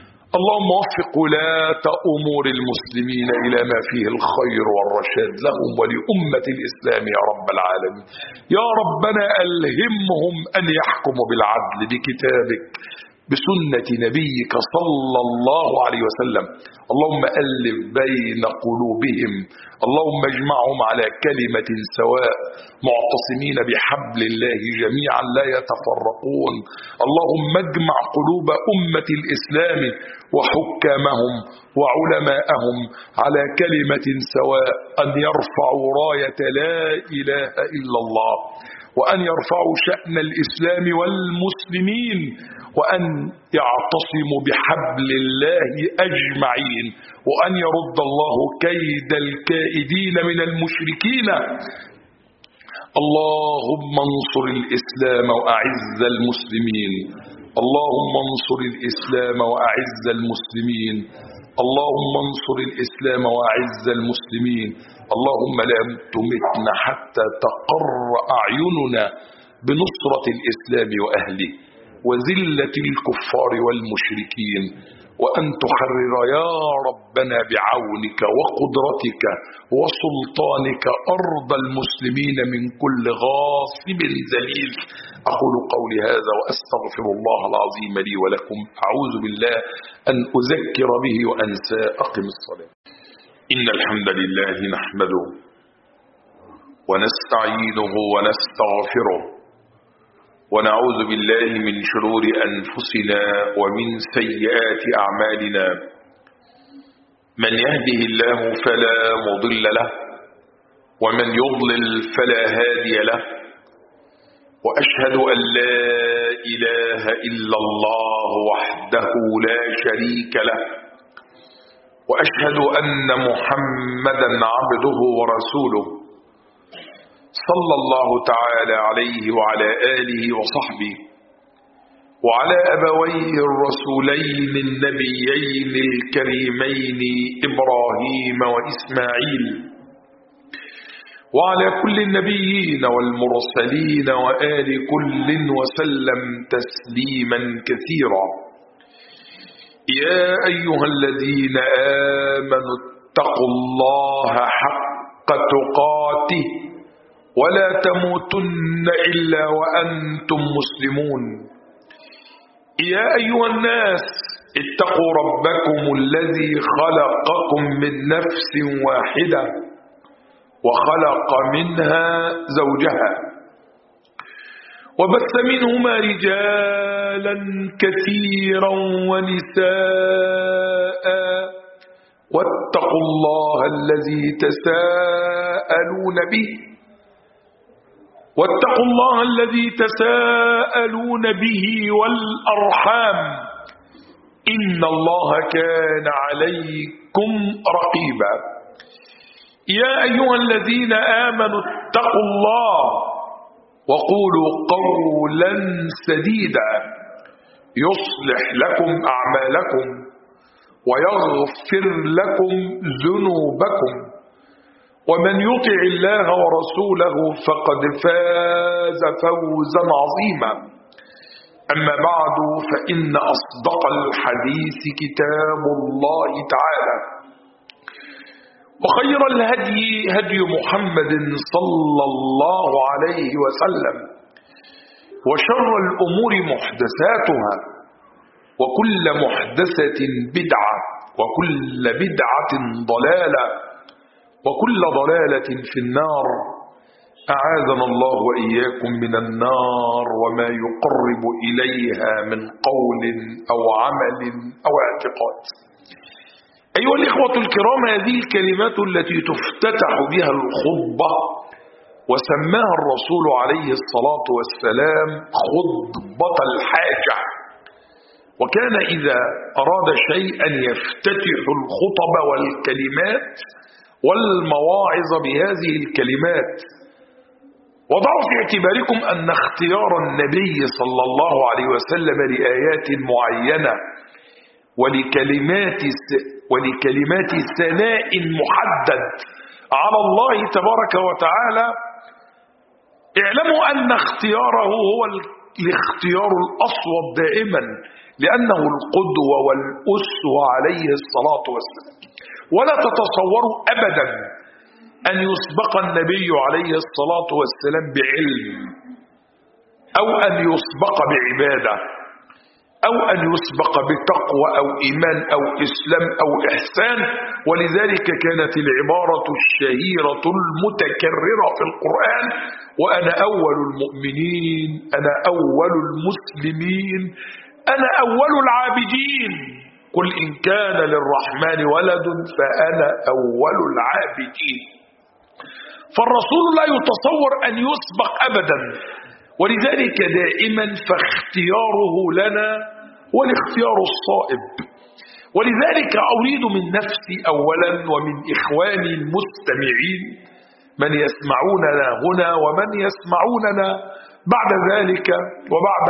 اللهم وفق ولاة أمور المسلمين إلى ما فيه الخير والرشاد لهم ولأمة الإسلام يا رب العالمين. يا ربنا ألهمهم أن يحكموا بالعدل بكتابك بسنة نبيك صلى الله عليه وسلم. اللهم ألف بين قلوبهم، اللهم اجمعهم على كلمة سواء معتصمين بحبل الله جميعا لا يتفرقون. اللهم اجمع قلوب أمة الإسلام وحكامهم وعلماءهم على كلمة سواء، أن يرفعوا راية لا إله إلا الله، وأن يرفعوا شأن الإسلام والمسلمين، وأن يعتصموا بحبل الله أجمعين، وأن يرد الله كيد الكائدين من المشركين. اللهم انصر الإسلام وأعز المسلمين، اللهم انصر الإسلام وأعز المسلمين، اللهم انصر الإسلام وأعز المسلمين. اللهم لا تمتنا حتى تقر أعيننا بنصرة الإسلام وأهله وذلة الكفار والمشركين، وأن تحرر يا ربنا بعونك وقدرتك وسلطانك أرض المسلمين من كل غاصب ذليل. أقول قولي هذا وأستغفر الله العظيم لي ولكم. أعوذ بالله أن أذكر به وأنسى. أقم الصلاة. إن الحمد لله نحمده ونستعينه ونستغفره، ونعوذ بالله من شرور أنفسنا ومن سيئات أعمالنا. من يهده الله فلا مضل له، ومن يضلل فلا هادي له، وأشهد أن لا إله إلا الله وحده لا شريك له، وأشهد أن محمدا عبده ورسوله صلى الله تعالى عليه وعلى آله وصحبه وعلى أبويه الرسولين النبيين الكريمين إبراهيم وإسماعيل، وعلى كل النبيين والمرسلين وآل كل وسلم تسليما كثيرا. يا أيها الذين آمنوا اتقوا الله حق تقاته ولا تموتن إلا وأنتم مسلمون. يا أيها الناس اتقوا ربكم الذي خلقكم من نفس واحدة وخلق منها زوجها وبث منهما رجالا كثيرا ونساء واتقوا الله الذي تساءلون به والأرحام إن الله كان عليكم رقيبا يا أيها الذين آمنوا اتقوا الله وقولوا قولا سديدا يصلح لكم أعمالكم ويغفر لكم ذنوبكم ومن يطع الله ورسوله فقد فاز فوزا عظيما أما بعد فإن أصدق الحديث كتاب الله تعالى وخير الهدي هدي محمد صلى الله عليه وسلم وشر الأمور محدثاتها وكل محدثة بدعة وكل بدعة ضلالة وكل ضلالة في النار أعاذنا الله وإياكم من النار وما يقرب إليها من قول أو عمل أو اعتقاد. أيها الإخوة الكرام، هذه الكلمات التي تفتتح بها الخطبة وسماها الرسول عليه الصلاة والسلام خطبة الحاجة، وكان إذا أراد شيئا يفتتح الخطب والكلمات والمواعظ بهذه الكلمات. وضعوا في اعتباركم أن اختيار النبي صلى الله عليه وسلم لآيات معينة ولكلمات ثناء محدد على الله تبارك وتعالى، اعلموا أن اختياره هو الاختيار الأصوب دائما، لأنه القدوة والأسوة عليه الصلاة والسلام. ولا تتصوروا أبدا أن يسبق النبي عليه الصلاة والسلام بعلم أو أن يسبق بعبادة أو أن يسبق بتقوى أو إيمان أو إسلام أو إحسان. ولذلك كانت العبارة الشهيرة المتكررة في القرآن: وأنا أول المؤمنين، أنا أول المسلمين، أنا أول العابدين، قل إن كان للرحمن ولد فأنا أول العابدين. فالرسول لا يتصور أن يسبق أبدا، ولذلك دائما فاختياره لنا هو الاختيار الصائب. ولذلك أريد من نفسي أولا ومن إخواني المستمعين من يسمعوننا هنا ومن يسمعوننا بعد ذلك وبعد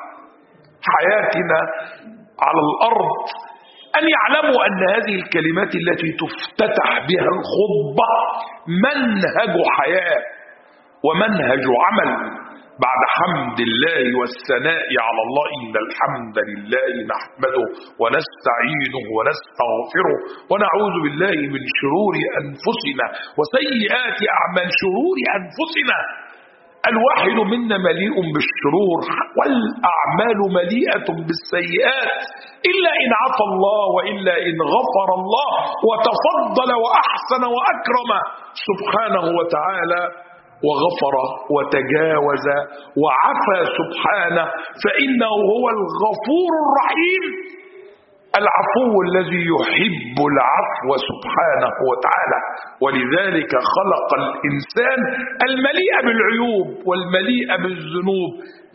حياتنا على الأرض أن يعلموا أن هذه الكلمات التي تفتتح بها الخطبة منهج حياة ومنهج عمل. بعد حمد الله والثناء على الله، إن الحمد لله نحمده ونستعينه ونستغفره ونعوذ بالله من شرور أنفسنا وسيئات أعمال. شرور أنفسنا، الواحد منا مليء بالشرور والأعمال مليئة بالسيئات، إلا إن عفى الله وإلا إن غفر الله وتفضل وأحسن وأكرم سبحانه وتعالى وغفر وتجاوز وعفى سبحانه، فإنه هو الغفور الرحيم العفو الذي يحب العفو سبحانه وتعالى. ولذلك خلق الإنسان المليء بالعيوب والمليء بالذنوب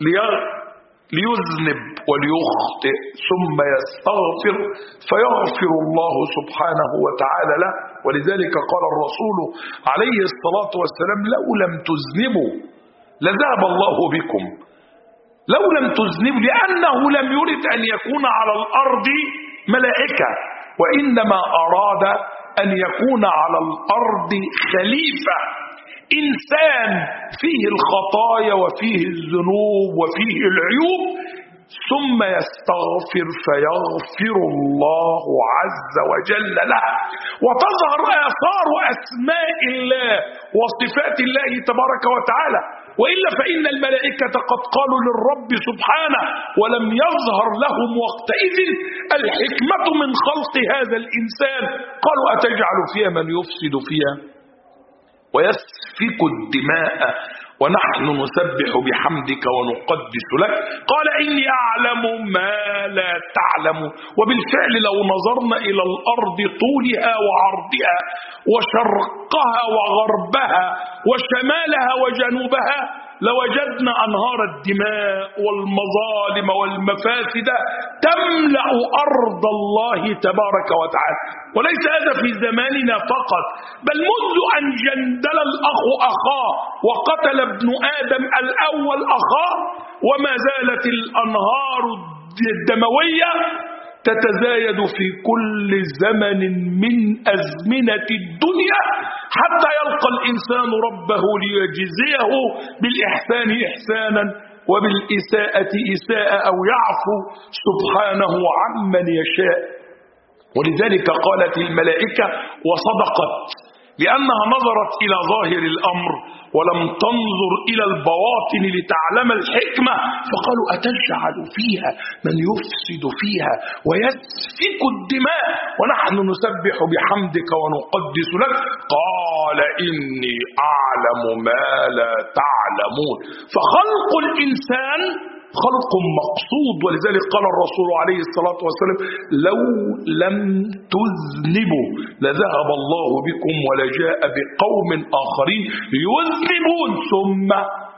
ليذنب وليخطئ ثم يستغفر فيغفر الله سبحانه وتعالى له. ولذلك قال الرسول عليه الصلاة والسلام: لو لم تذنبوا لذهب الله بكم. لو لم تذنبوا، لأنه لم يرد أن يكون على الأرض ملائكة، وإنما أراد أن يكون على الأرض خليفة، إنسان فيه الخطايا وفيه الذنوب وفيه العيوب، ثم يستغفر فيغفر الله عز وجل له، وتظهر آثار أسماء الله وصفات الله تبارك وتعالى. وإلا فإن الملائكة قد قالوا للرب سبحانه ولم يظهر لهم وقتئذ الحكمة من خلق هذا الإنسان. قالوا أتجعل فيها من يفسد فيها ويسفك الدماء ونحن نسبح بحمدك ونقدس لك قال إني أعلم ما لا تعلم. وبالفعل لو نظرنا إلى الأرض طولها وعرضها وشرقها وغربها وشمالها وجنوبها لوجدنا أنهار الدماء والمظالم والمفاسد تملأ أرض الله تبارك وتعالى. وليس هذا في زماننا فقط، بل منذ أن جندل الأخ أخاه وقتل ابن آدم الأول أخاه وما زالت الأنهار الدموية تتزايد في كل زمن من أزمنة الدنيا حتى يلقى الإنسان ربه ليجزيه بالإحسان إحسانا وبالإساءة إساءة أو يعفو سبحانه عمن يشاء. ولذلك قالت الملائكة وصدقت، لأنها نظرت إلى ظاهر الأمر ولم تنظر إلى البواطن لتعلم الحكمة، فقالوا أتجعل فيها من يفسد فيها ويسفك الدماء ونحن نسبح بحمدك ونقدس لك قال إني أعلم ما لا تعلمون. فخلق الإنسان خلق مقصود، ولذلك قال الرسول عليه الصلاة والسلام لو لم تذنبوا لذهب الله بكم ولجاء بقوم آخرين يذنبون ثم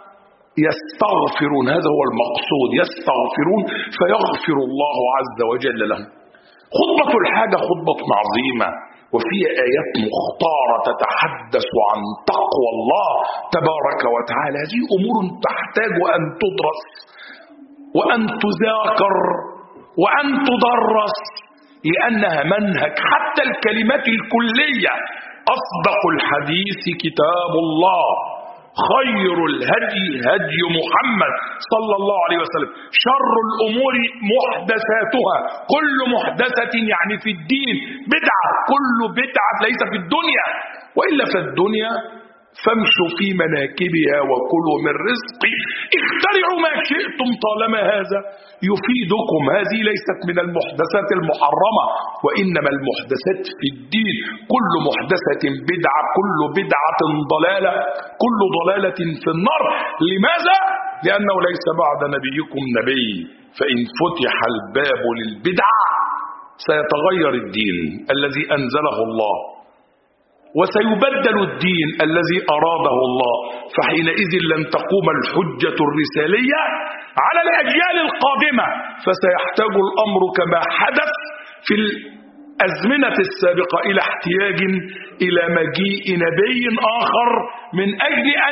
يستغفرون. هذا هو المقصود، يستغفرون فيغفر الله عز وجل لهم. خطبة الحاجة خطبة عظيمة وفيها آيات مختارة تتحدث عن تقوى الله تبارك وتعالى. هذه أمور تحتاج أن تدرس وأن تذاكر وأن تدرس لأنها منهج. حتى الكلمات الكلية أصدق الحديث كتاب الله، خير الهدي هدي محمد صلى الله عليه وسلم، شر الأمور محدثاتها، كل محدثة يعني في الدين بدعة، كل بدعة ليس في الدنيا، وإلا فالدنيا فامشوا في مناكبها وكلوا من رزقي اخترعوا ما شئتم طالما هذا يفيدكم. هذه ليست من المحدثات المحرمة، وإنما المحدثات في الدين كل محدثة بدعة، كل بدعة ضلالة، كل ضلالة في النار. لماذا؟ لأنه ليس بعد نبيكم نبي، فإن فتح الباب للبدعة سيتغير الدين الذي أنزله الله وسيبدل الدين الذي أراده الله، فحينئذ لن تقوم الحجة الرسالية على الأجيال القادمة، فسيحتاج الأمر كما حدث في الأزمنة السابقة إلى احتياج إلى مجيء نبي آخر من أجل أن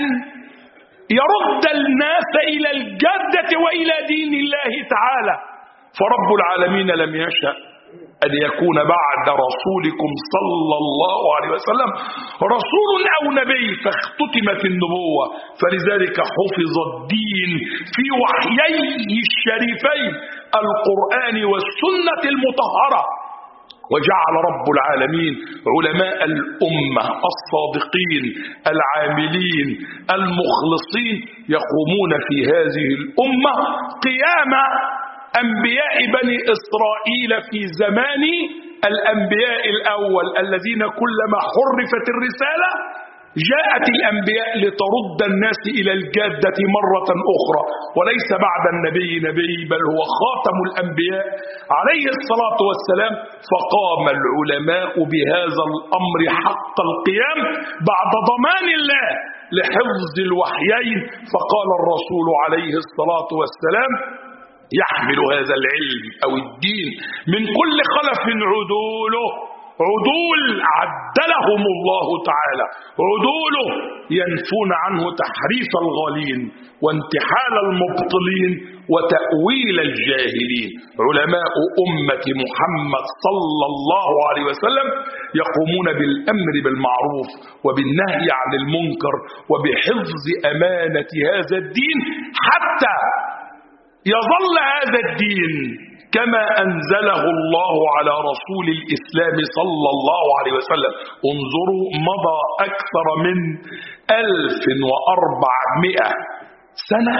يرد الناس إلى الجدة وإلى دين الله تعالى. فرب العالمين لم يشأ أن يكون بعد رسولكم صلى الله عليه وسلم رسول أو نبي فاختتمت النبوة، فلذلك حفظ الدين في وحييه الشريفين القرآن والسنة المطهرة. وجعل رب العالمين علماء الأمة الصادقين العاملين المخلصين يقومون في هذه الأمة قيام أنبياء بني إسرائيل في زمان الأنبياء الأول الذين كلما حرفت الرسالة جاءت الأنبياء لترد الناس إلى الجادة مرة أخرى، وليس بعد النبي نبي بل هو خاتم الأنبياء عليه الصلاة والسلام. فقام العلماء بهذا الأمر حق القيام بعد ضمان الله لحفظ الوحيين. فقال الرسول عليه الصلاة والسلام يحمل هذا العلم أو الدين من كل خلف عدوله، عدول عدلهم الله تعالى، عدوله ينفون عنه تحريف الغالين وانتحال المبطلين وتأويل الجاهلين. علماء أمة محمد صلى الله عليه وسلم يقومون بالأمر بالمعروف وبالنهي عن المنكر وبحفظ أمانة هذا الدين حتى يظل هذا الدين كما أنزله الله على رسول الإسلام صلى الله عليه وسلم. انظروا مضى أكثر من 1400 سنة.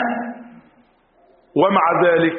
ومع ذلك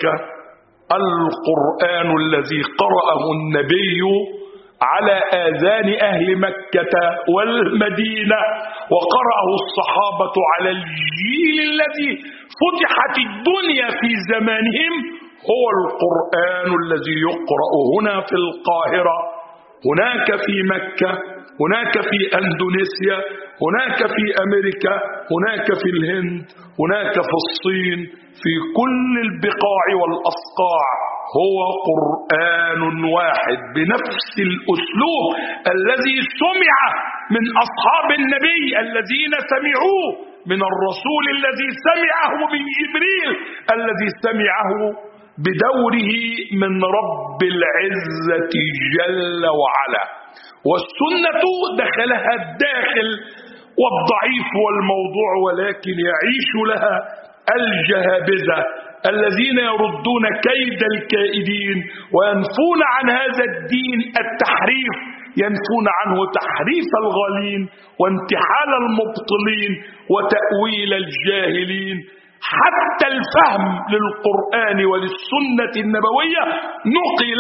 القرآن الذي قرأه النبي على آذان أهل مكة والمدينة وقرأه الصحابة على الجيل الذي فتحت الدنيا في زمانهم هو القرآن الذي يقرأ هنا في القاهرة، هناك في مكة، هناك في أندونيسيا، هناك في أمريكا، هناك في الهند، هناك في الصين، في كل البقاع والأصقاع. هو قرآن واحد بنفس الأسلوب الذي سمع من أصحاب النبي الذين سمعوه من الرسول الذي سمعه من جبريل الذي سمعه بدوره من رب العزة جل وعلا. والسنة دخلها الداخل والضعيف والموضوع، ولكن يعيش لها الجهابذة الذين يردون كيد الكائدين وينفون عن هذا الدين التحريف، ينفون عنه تحريف الغالين وانتحال المبطلين وتأويل الجاهلين. حتى الفهم للقرآن وللسنة النبوية نقل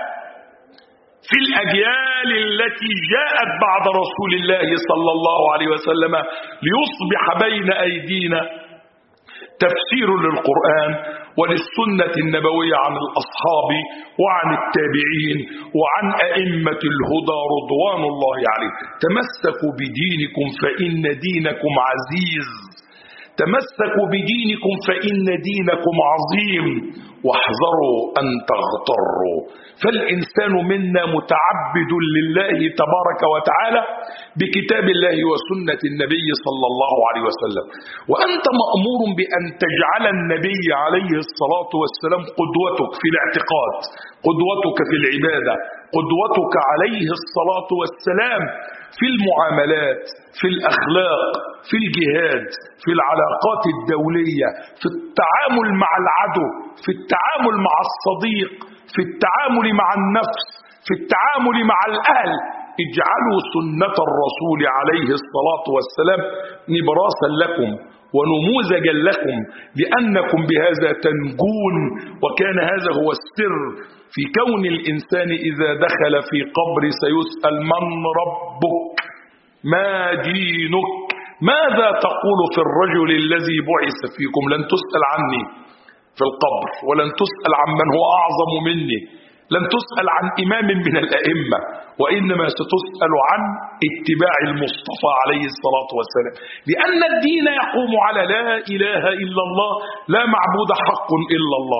في الأجيال التي جاءت بعد رسول الله صلى الله عليه وسلم ليصبح بين أيدينا تفسير للقرآن وللسنة النبوية عن الأصحاب وعن التابعين وعن أئمة الهدى رضوان الله عليهم. تمسكوا بدينكم فإن دينكم عزيز، تمسكوا بدينكم فإن دينكم عظيم، واحذروا أن تغتروا. فالإنسان منا متعبد لله تبارك وتعالى بكتاب الله وسنة النبي صلى الله عليه وسلم، وأنت مأمور بأن تجعل النبي عليه الصلاة والسلام قدوتك في الاعتقاد، قدوتك في العبادة، قدوتك عليه الصلاة والسلام في المعاملات، في الأخلاق، في الجهاد، في العلاقات الدولية، في التعامل مع العدو، في التعامل مع الصديق، في التعامل مع النفس، في التعامل مع الأهل. اجعلوا سنة الرسول عليه الصلاة والسلام نبراسا لكم ونموذجا لكم، لأنكم بهذا تنجون. وكان هذا هو السر في كون الإنسان إذا دخل في قبر سيسأل من ربك، ما دينك، ماذا تقول في الرجل الذي بعث فيكم. لن تسأل عني في القبر، ولن تسأل عن من هو أعظم مني، لن تسأل عن إمام من الأئمة، وإنما ستسأل عن اتباع المصطفى عليه الصلاة والسلام، لأن الدين يقوم على لا إله إلا الله، لا معبود حق إلا الله،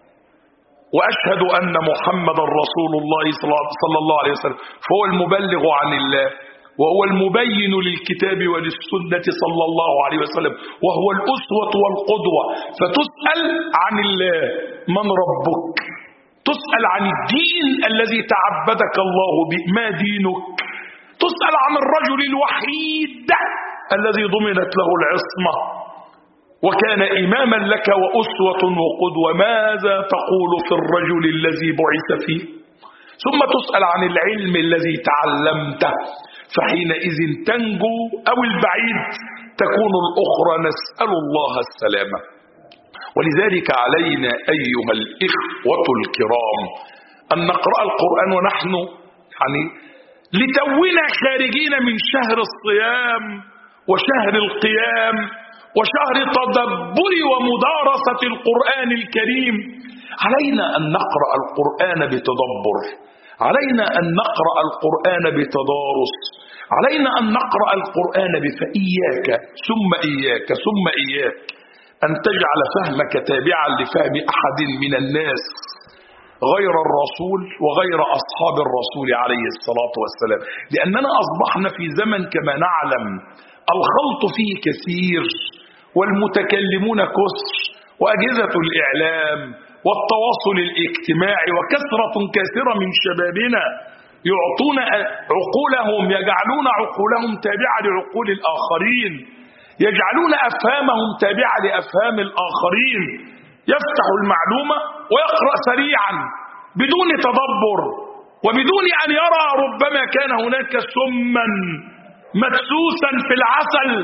وأشهد أن محمد رسول الله صلى الله عليه وسلم، فهو المبلغ عن الله، وهو المبين للكتاب وللسنة صلى الله عليه وسلم، وهو الأسوة والقدوة. فتسأل عن الله، من ربك، تسأل عن الدين الذي تعبدك الله به، ما دينك، تسأل عن الرجل الوحيد الذي ضمنت له العصمة وكان إماما لك وأسوة وقدوة، ماذا تقول في الرجل الذي بعث فيه. ثم تسأل عن العلم الذي تعلمته، فحينئذ تنجو، أو البعيد تكون الأخرى. نسأل الله السلامة. ولذلك علينا أيها الإخوة الكرام أن نقرأ القرآن ونحن لتونا خارجين من شهر الصيام وشهر القيام وشهر تدبر ومدارسة القرآن الكريم. علينا أن نقرأ القرآن بتدبر، علينا أن نقرأ القرآن بتدارس، علينا أن نقرأ القرآن بفإياك ثم إياك ثم إياك أن تجعل فهمك تابعا لفهم أحد من الناس غير الرسول وغير أصحاب الرسول عليه الصلاة والسلام، لأننا أصبحنا في زمن كما نعلم الخلط فيه كثير، والمتكلمون كثر، وأجهزة الإعلام والتواصل الاجتماعي، وكثرة كثيرة من شبابنا يعطون عقولهم، يجعلون عقولهم تابعة لعقول الآخرين، يجعلون أفهامهم تابعة لأفهام الآخرين. يفتح المعلومة ويقرأ سريعا بدون تدبر وبدون أن يرى ربما كان هناك سما مدسوسا في العسل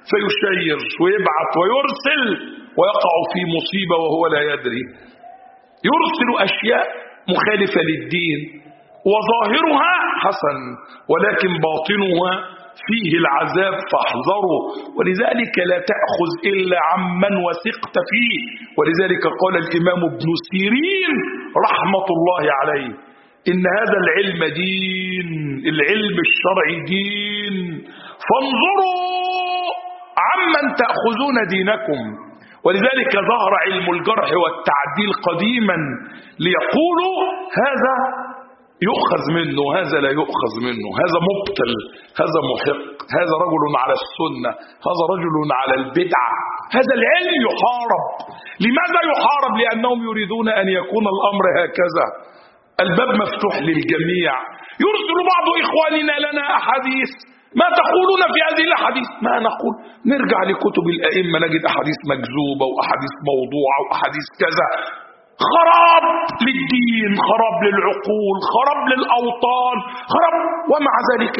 فيشير ويبعث ويرسل ويقع في مصيبة وهو لا يدري. يرسل أشياء مخالفة للدين وظاهرها حسن ولكن باطنها فيه العذاب فاحذروا. ولذلك لا تأخذ إلا عمن وثقت فيه. ولذلك قال الإمام ابن سيرين رحمة الله عليه إن هذا العلم دين، العلم الشرعي دين، فانظروا عمن تأخذون دينكم. ولذلك ظهر علم الجرح والتعديل قديما ليقولوا هذا يؤخذ منه، هذا لا يؤخذ منه، هذا مبطل، هذا محق، هذا رجل على السنة، هذا رجل على البدعة. هذا العلم يحارب. لماذا يحارب؟ لأنهم يريدون أن يكون الأمر هكذا. الباب مفتوح للجميع. يرسل بعض إخواننا لنا أحاديث، ما تقولون في هذه الأحاديث؟ ما نقول، نرجع لكتب الأئمة نجد أحاديث مكذوبة وأحاديث موضوعة وأحاديث كذا. خراب للدين، خراب للعقول، خراب للأوطان، خراب. ومع ذلك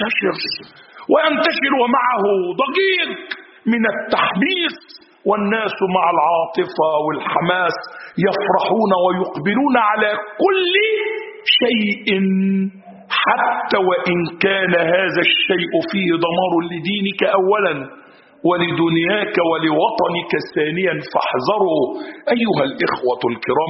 ينتشر ومعه ضجيج من التحميس، والناس مع العاطفة والحماس يفرحون ويقبلون على كل شيء حتى وإن كان هذا الشيء فيه دمار لدينك أولا ولدنياك ولوطنك ثانيا. فاحذروا أيها الإخوة الكرام،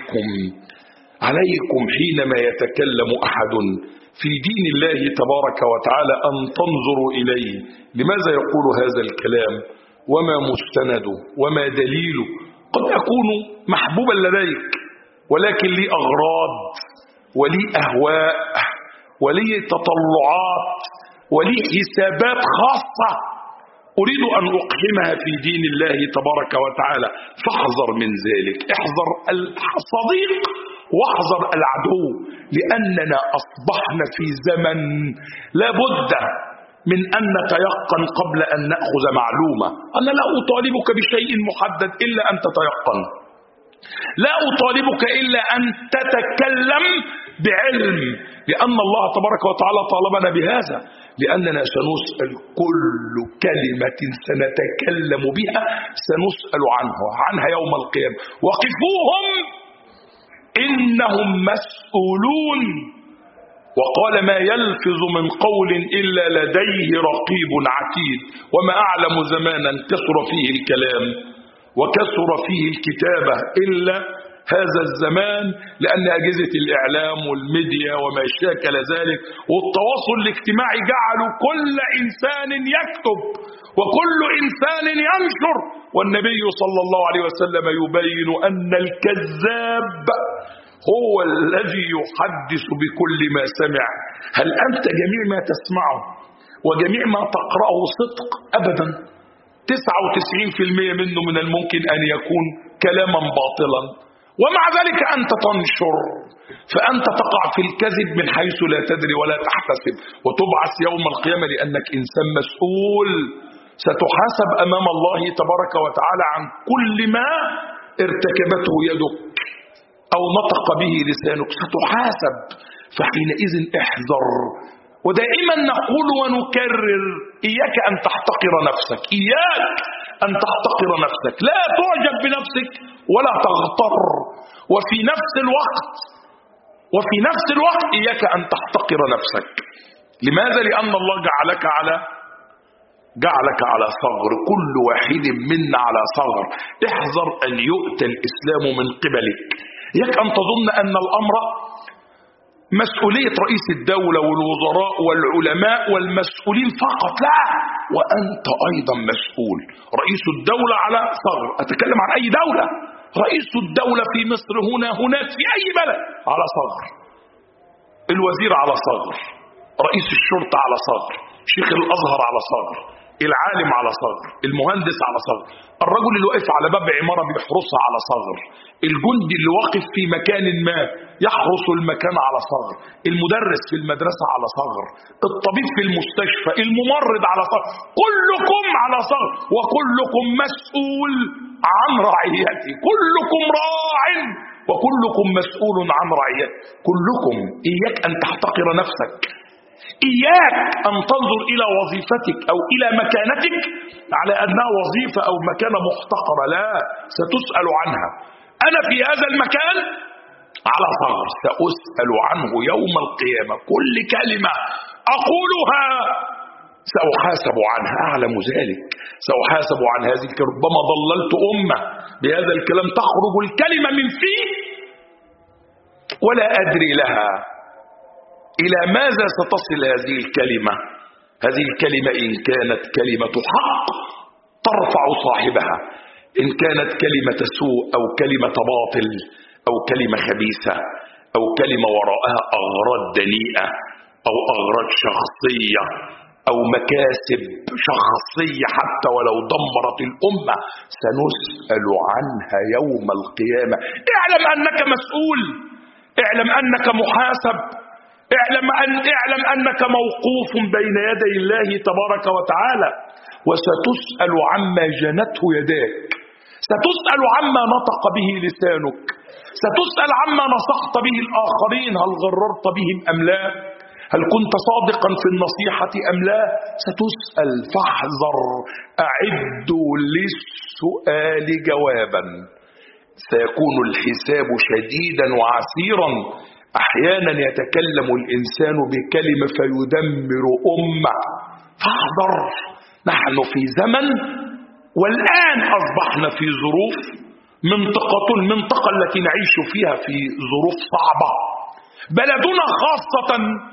عليكم حينما يتكلم أحد في دين الله تبارك وتعالى أن تنظروا إليه. لماذا يقول هذا الكلام؟ وما مستنده؟ وما دليله؟ قد أكون محبوبا لديك ولكن لي أغراض ولي أهواء ولي تطلعات ولي حسابات خاصة أريد أن أقحمها في دين الله تبارك وتعالى. فاحذر من ذلك، احذر الصديق واحذر العدو، لأننا أصبحنا في زمن لا بد من أن نتيقن قبل أن نأخذ معلومة. أنا لا أطالبك بشيء محدد إلا أن تتيقن، لا أطالبك إلا أن تتكلم بعلم، لأن الله تبارك وتعالى طالبنا بهذا، لأننا سنسأل كل كلمة سنتكلم بها سنسأل عنها يوم القيامة. وقفوهم إنهم مسؤولون. وقال ما يلفظ من قول إلا لديه رقيب عتيد. وما أعلم زمانا كثر فيه الكلام وكثر فيه الكتابة إلا هذا الزمان، لأن أجهزة الإعلام والميديا وما شاكل ذلك والتواصل الاجتماعي جعلوا كل إنسان يكتب وكل إنسان ينشر. والنبي صلى الله عليه وسلم يبين أن الكذاب هو الذي يحدث بكل ما سمع. هل أنت جميع ما تسمعه وجميع ما تقرأه صدق؟ أبدا. 99% منه من الممكن أن يكون كلاما باطلا، ومع ذلك أنت تنشر، فأنت تقع في الكذب من حيث لا تدري ولا تحتسب، وتبعث يوم القيامة لأنك إنسان مسؤول. ستحاسب أمام الله تبارك وتعالى عن كل ما ارتكبته يدك أو نطق به لسانك، ستحاسب. فحينئذ احذر. ودائما نقول ونكرر إياك أن تحتقر نفسك، إياك أن تحتقر نفسك، لا تعجب بنفسك ولا تغتر. وفي نفس الوقت إياك أن تحتقر نفسك. لماذا؟ لأن الله جعلك على صغر، كل واحد منا على صغر. احذر أن يؤتى الإسلام من قبلك. إياك أن تظن أن الأمر مسؤولية رئيس الدولة والوزراء والعلماء والمسؤولين فقط، لا، وأنت أيضا مسؤول. رئيس الدولة على صغر، أتكلم عن أي دولة. رئيس الدولة في مصر هناك في أي بلد على صغر، الوزير على صغر، رئيس الشرطة على صغر، شيخ الأزهر على صغر، العالم على صغر، المهندس على صغر، الرجل اللي واقف على باب عمارة بيحرسها على صغر، الجندي اللي واقف في مكان ما يحرس المكان على صغر، المدرس في المدرسة على صغر، الطبيب في المستشفى، الممرض على صغر. كلكم على صغر وكلكم مسؤول عن رعيته. كلكم راع وكلكم مسؤول عن رعيته. كلكم. إياك أن تحتقر نفسك، إياك أن تنظر إلى وظيفتك أو إلى مكانتك على أنها وظيفة أو مكانة محتقرة، لا، ستسأل عنها. أنا في هذا المكان على ثغر سأسأل عنه يوم القيامة. كل كلمة أقولها سأحاسب عنها، أعلم ذلك، سأحاسب عن هذه. ربما ضللت أمة بهذا الكلام، تخرج الكلمة من فيه ولا أدري لها إلى ماذا ستصل هذه الكلمة. هذه الكلمة إن كانت كلمة حق ترفع صاحبها، إن كانت كلمة سوء أو كلمة باطل أو كلمة خبيثة أو كلمة وراءها أغراض دنيئة أو أغراض شخصية أو مكاسب شخصية حتى ولو دمرت الأمة، سنسأل عنها يوم القيامة. اعلم أنك مسؤول، اعلم أنك محاسب، اعلم أنك موقوف بين يدي الله تبارك وتعالى، وستسأل عما جنته يداك، ستسأل عما نطق به لسانك، ستسأل عما نصحت به الآخرين، هل غررت بهم أم لا؟ هل كنت صادقا في النصيحة أم لا؟ ستسأل، فاحذر، أعدوا للسؤال جوابا. سيكون الحساب شديدا وعسيرا، أحيانا يتكلم الإنسان بكلمة فيدمر أمة، فاحذر. نحن في زمن، والآن أصبحنا في ظروف، المنطقة التي نعيش فيها في ظروف صعبة، بلدنا خاصة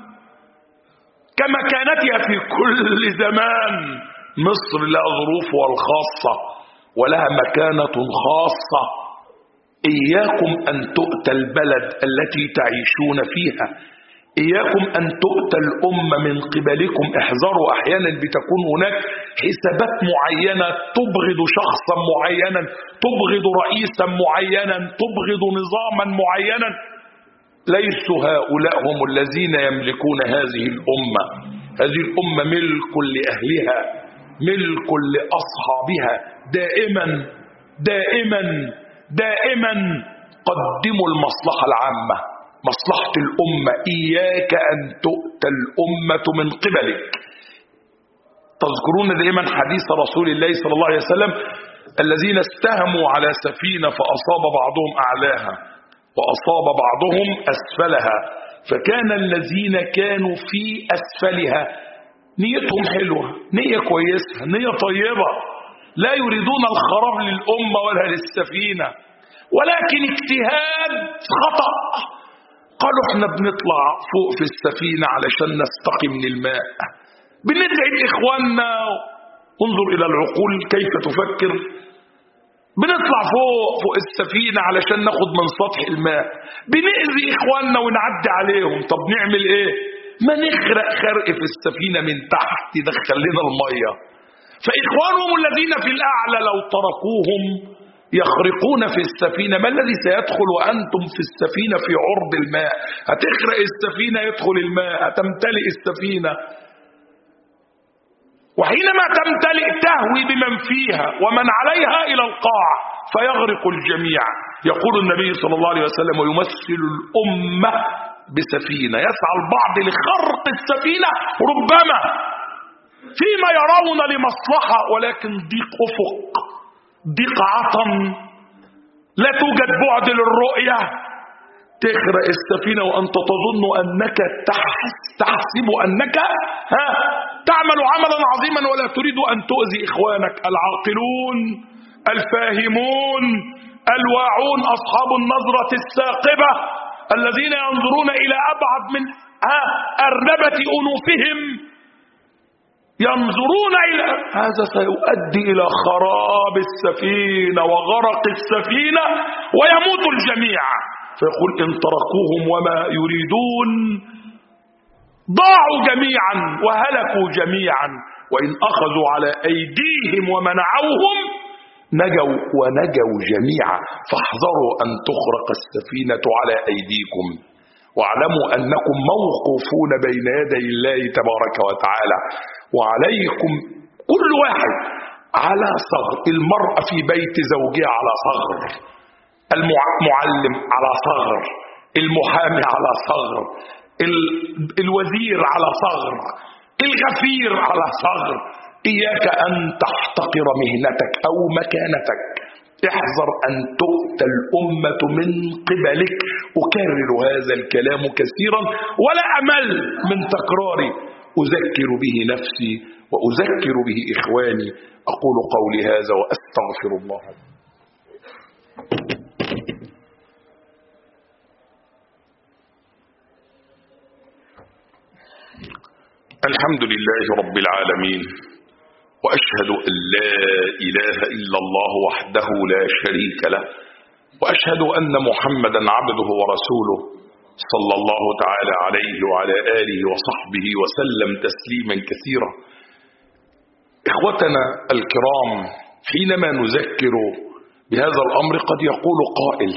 كمكانتها في كل زمان. مصر لها ظروفها الخاصة ولها مكانة خاصة. إياكم أن تؤتى البلد التي تعيشون فيها، إياكم أن تؤتى الأمة من قبلكم. احذروا، أحيانا بتكون هناك حسابات معينة، تبغض شخصا معينا، تبغض رئيسا معينا، تبغض نظاما معينا. ليسوا هؤلاء هم الذين يملكون هذه الأمة. هذه الأمة ملك لأهلها، ملك لأصحابها. دائما دائما دائما قدموا المصلحة العامة، مصلحة الأمة. إياك أن تؤتى الأمة من قبلك. تذكرون دائما حديث رسول الله صلى الله عليه وسلم: الذين استهموا على سفينة فأصاب بعضهم أعلاها وأصاب بعضهم أسفلها، فكان الذين كانوا في أسفلها نيتهم حلوة، نية كويسة، نية طيبة، لا يريدون الخراب للأمة ولا للسفينة، ولكن اجتهاد خطأ. قالوا احنا بنطلع فوق في السفينة علشان نستقي من الماء، بندعي لإخواننا. انظر إلى العقول كيف تفكر. بنطلع فوق السفينة علشان ناخد من سطح الماء، بنأذي إخواننا ونعدي عليهم. طب نعمل ايه؟ ما نخرق خرق في السفينة من تحت يدخل لنا المية. فإخوانهم الذين في الأعلى لو تركوهم يخرقون في السفينة، ما الذي سيدخل وأنتم في السفينة في عرض الماء؟ هتخرق السفينة، يدخل الماء، هتمتلئ السفينة، وحينما تمتلئ تهوي بمن فيها ومن عليها إلى القاع فيغرق الجميع. يقول النبي صلى الله عليه وسلم: ويمثل الأمة بسفينة. يسعى البعض لخرق السفينة ربما فيما يرون لمصلحة، ولكن ضيق أفق، ضيق عطن، لا توجد بعد للرؤية، تخرق السفينة وأنت تظن أنك تحسب أنك تعمل عملا عظيما ولا تريد أن تؤذي إخوانك. العاقلون الفاهمون الواعون أصحاب النظرة الثاقبة الذين ينظرون إلى أبعد من أرنبة أنوفهم، ينظرون إلى هذا سيؤدي إلى خراب السفينة وغرق السفينة ويموت الجميع. فيقول: إن تركوهم وما يريدون ضاعوا جميعا وهلكوا جميعا، وإن أخذوا على أيديهم ومنعوهم نجوا ونجوا جميعا. فاحذروا أن تخرق السفينة على أيديكم، واعلموا أنكم موقوفون بين يدي الله تبارك وتعالى، وعليكم كل واحد على ثغر. المرأة في بيت زوجها على ثغر، المعلم على ثغر، المحامي على ثغر، الوزير على صغر، الغفير على صغر. إياك أن تحتقر مهنتك أو مكانتك، احذر أن تؤتى الأمة من قبلك. أكرر هذا الكلام كثيرا ولا أمل من تكراري، أذكر به نفسي وأذكر به إخواني. أقول قولي هذا وأستغفر الله. الحمد لله رب العالمين، وأشهد أن لا إله إلا الله وحده لا شريك له، وأشهد أن محمدا عبده ورسوله صلى الله تعالى عليه وعلى آله وصحبه وسلم تسليما كثيرا. إخوتنا الكرام، حينما نذكر بهذا الأمر قد يقول قائل: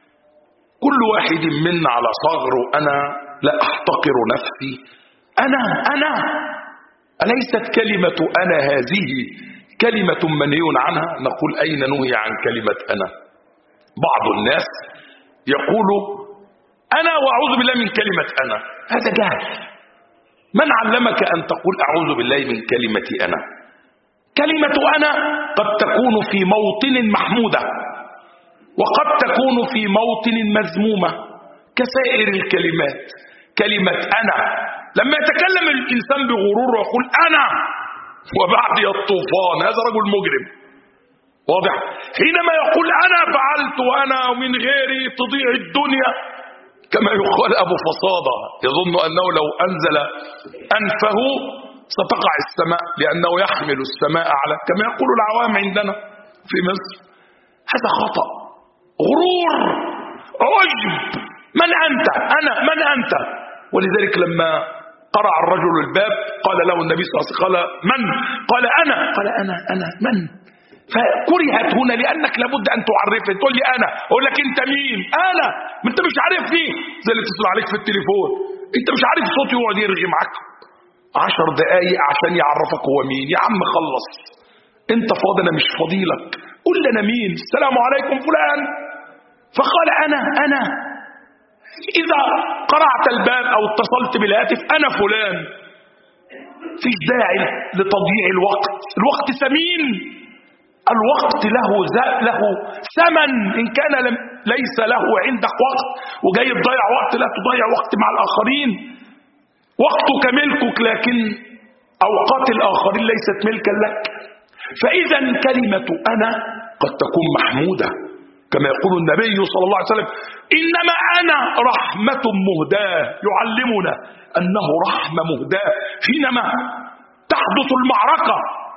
كل واحد منا على صغر، أنا لا أحتقر نفسي، أنا أليست كلمة أنا هذه كلمة منهي عنها؟ نقول: أين نهي عن كلمة أنا؟ بعض الناس يقول أنا وأعوذ بالله من كلمة أنا. هذا جهل. من علمك أن تقول أعوذ بالله من كلمة أنا؟ كلمة أنا قد تكون في موطن محمودة وقد تكون في موطن مذمومة كسائر الكلمات. كلمة أنا لما يتكلم الإنسان بغرور ويقول أنا وبعدي الطوفان، هذا رجل مجرم واضح. حينما يقول أنا فعلت وأنا ومن غيري تضيع الدنيا، كما يقال أبو فصادة يظن أنه لو أنزل أنفه ستقع السماء لأنه يحمل السماء على، كما يقول العوام عندنا في مصر. هذا خطأ، غرور، عجب. من أنت؟ أنا من أنت؟ ولذلك لما قرع الرجل الباب قال له النبي صلى الله عليه وسلم قال من؟ قال أنا. قال أنا من؟ فكرهت هنا لأنك لابد أن تعرفني. تقول لي أنا، أقول لك أنت مين؟ أنا. ما أنت مش عارفني، زي اللي اتصل عليك في التليفون أنت مش عارف صوتي يقعد يرغي معاك 10 دقايق عشان يعرفك هو مين. يا عم خلص، أنت فاضي أنا مش فاضيلك. قول لي أنا مين؟ السلام عليكم فلان. فقال أنا. إذا قرعت الباب أو اتصلت بالهاتف أنا فلان. فيش داعي لتضييع الوقت. الوقت ثمين، الوقت له ثمن. إن كان ليس له عندك وقت وجاي تضيع وقت، لا تضيع وقت مع الآخرين. وقتك ملكك، لكن أوقات الآخرين ليست ملكا لك. فإذا كلمة أنا قد تكون محمودة، كما يقول النبي صلى الله عليه وسلم: إنما أنا رحمة مهداة. يعلمنا أنه رحمة مهداة. حينما تحدث المعركة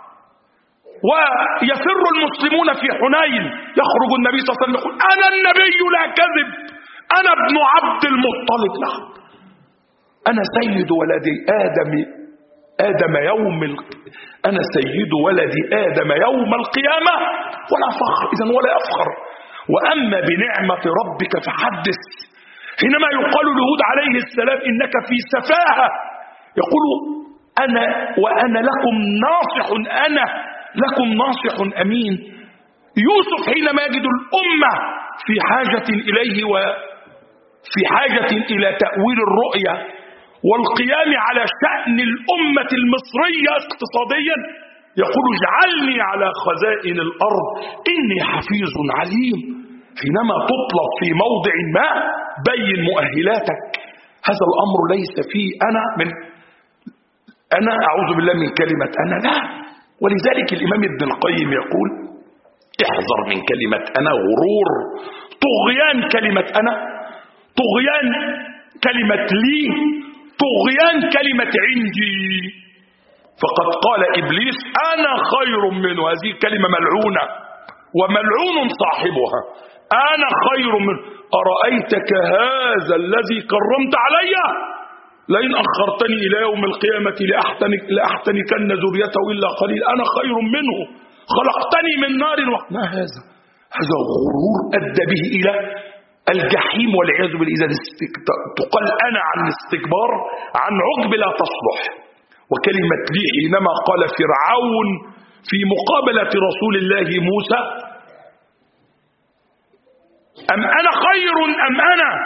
ويفر المسلمون في حنين، يخرج النبي صلى الله عليه وسلم يقول: أنا النبي لا كذب، أنا ابن عبد المطلب. نعم، أنا سيد ولد آدم أنا سيد ولد آدم يوم القيامة ولا فخر. إذن ولا أفخر. وأما بنعمة ربك فحدث. حينما يقال لهود عليه السلام إنك في سفاهة، يقول وأنا لكم ناصح، أنا لكم ناصح أمين. يوسف حينما يجد الأمة في حاجة إليه وفي حاجة إلى تأويل الرؤية والقيام على شأن الأمة المصرية اقتصاديا، يقول: اجعلني على خزائن الأرض إني حفيظ عليم. حينما تطلب في موضع ما بين مؤهلاتك. هذا الأمر ليس فيه أنا أعوذ بالله من كلمة أنا، لا. ولذلك الإمام ابن القيم يقول: احذر من كلمة أنا. غرور، طغيان كلمة أنا، طغيان كلمة لي، طغيان كلمة عندي. فقد قال إبليس: أنا خير منه. هذه كلمة ملعونة وملعون صاحبها. أنا خير منه. أرأيتك هذا الذي كرمت علي؟ لئن أخرتني إلى يوم القيامة لأحتنكن ذريته إلا قليل. أنا خير منه، خلقتني من نار ما هذا غرور أدى به إلى الجحيم والعياذ بالله. إذا تقال أنا عن استكبار، عن عجب لا تصلح. وكلمة لي حينما قال فرعون في مقابلة رسول الله موسى: أم أنا خير أم أنا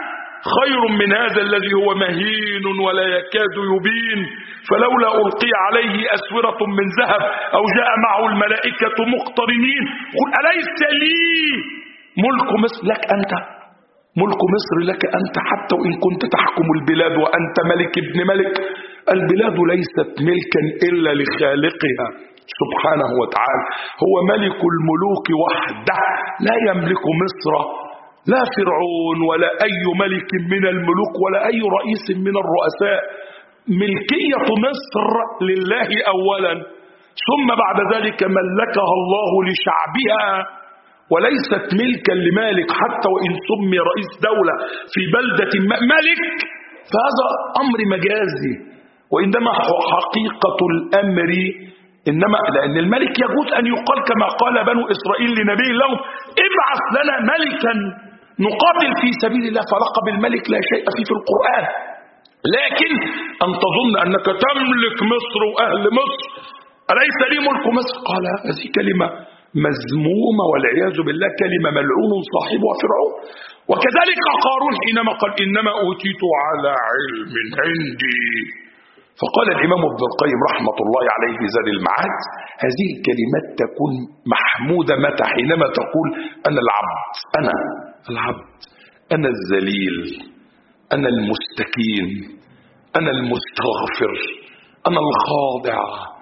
خير من هذا الذي هو مهين ولا يكاد يبين، فلولا ألقي عليه أسورة من ذهب أو جاء معه الملائكة مقترنين. قل أليس لي ملك مصر؟ لك أنت ملك مصر، لك أنت، حتى وإن كنت تحكم البلاد وأنت ملك ابن ملك. البلاد ليست ملكا إلا لخالقها سبحانه وتعالى، هو ملك الملوك وحده، لا يملك مصر لا فرعون ولا أي ملك من الملوك ولا أي رئيس من الرؤساء. ملكية مصر لله أولا، ثم بعد ذلك ملكها الله لشعبها، وليست ملكا لمالك، حتى وإن سمي رئيس دولة في بلدة ملك فهذا أمر مجازي، وإنما حقيقة الأمر إنما لأن الملك يجوز أن يقال كما قال بنو إسرائيل لنبي لهم ابعث لنا ملكا نقاتل في سبيل الله، فلقب الملك لا شيء فيه في القرآن. لكن أن تظن أنك تملك مصر وأهل مصر، أليس لي ملك مصر؟ قال هذه كلمة مذمومة والعياذ بالله، كلمة ملعون صاحبها فرعون. وكذلك قارون حينما قال إنما أوتيت على علم عندي. فقال الإمام ابن القيم رحمة الله عليه في زاد المعاد هذه الكلمات تكون محمودة متى؟ حينما تقول أنا العبد، أنا العبد، أنا الذليل، أنا المستكين، أنا المستغفر، أنا الخاضع.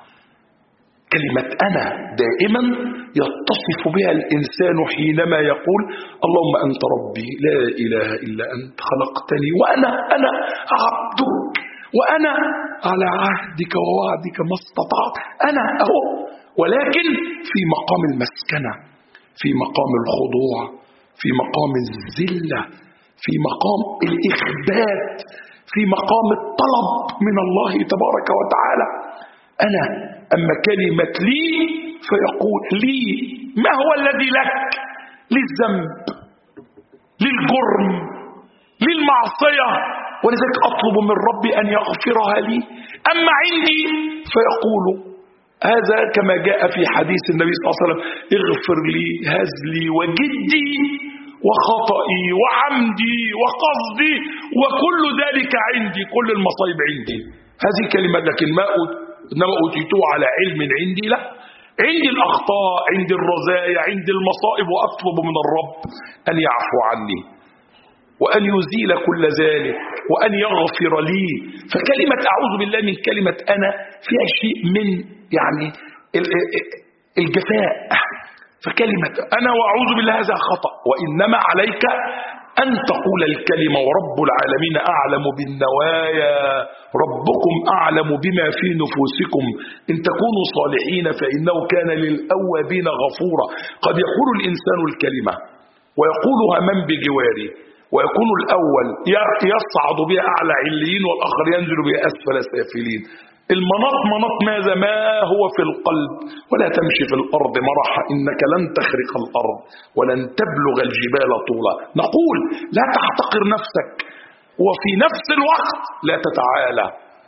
كلمة أنا دائما يتصف بها الإنسان حينما يقول اللهم أنت ربي لا إله إلا أنت خلقتني وأنا عبدك وأنا على عهدك ووعدك ما استطعت، أنا أهو. ولكن في مقام المسكنة، في مقام الخضوع، في مقام الذلة، في مقام الإخبات، في مقام الطلب من الله تبارك وتعالى. أنا أما كلمة لي فيقول لي ما هو الذي لك؟ للذنب، للجرم، للمعصية، ولذلك أطلب من ربي أن يغفرها لي. أما عندي فيقول هذا كما جاء في حديث النبي صلى الله عليه وسلم اغفر لي هزلي وجدي وخطئي وعمدي وقصدي وكل ذلك عندي، كل المصايب عندي. هذه كلمة. لكن إنما أوتيته على علم عندي، لا، عندي الأخطاء، عندي الرزايا، عندي المصائب، وأطلب من الرب أن يعفو عني وأن يزيل كل ذلك وأن يغفر لي. فكلمة أعوذ بالله من كلمة أنا فيها شيء من يعني الجفاء. فكلمة أنا وأعوذ بالله هذا خطأ، وإنما عليك أن تقول الكلمة ورب العالمين أعلم بالنوايا، ربكم أعلم بما في نفوسكم إن تكونوا صالحين فإنه كان للأوابين غفورا. قد يقول الإنسان الكلمة ويقولها من بجواره، ويكون الأول يصعد بها أعلى عليين والآخر ينزل بها أسفل سافلين. المناط مناط ماذا؟ ما هو في القلب. ولا تمشي في الأرض مرحا إنك لن تخرق الأرض ولن تبلغ الجبال طولا. نقول لا تحتقر نفسك وفي نفس الوقت لا تتعالى.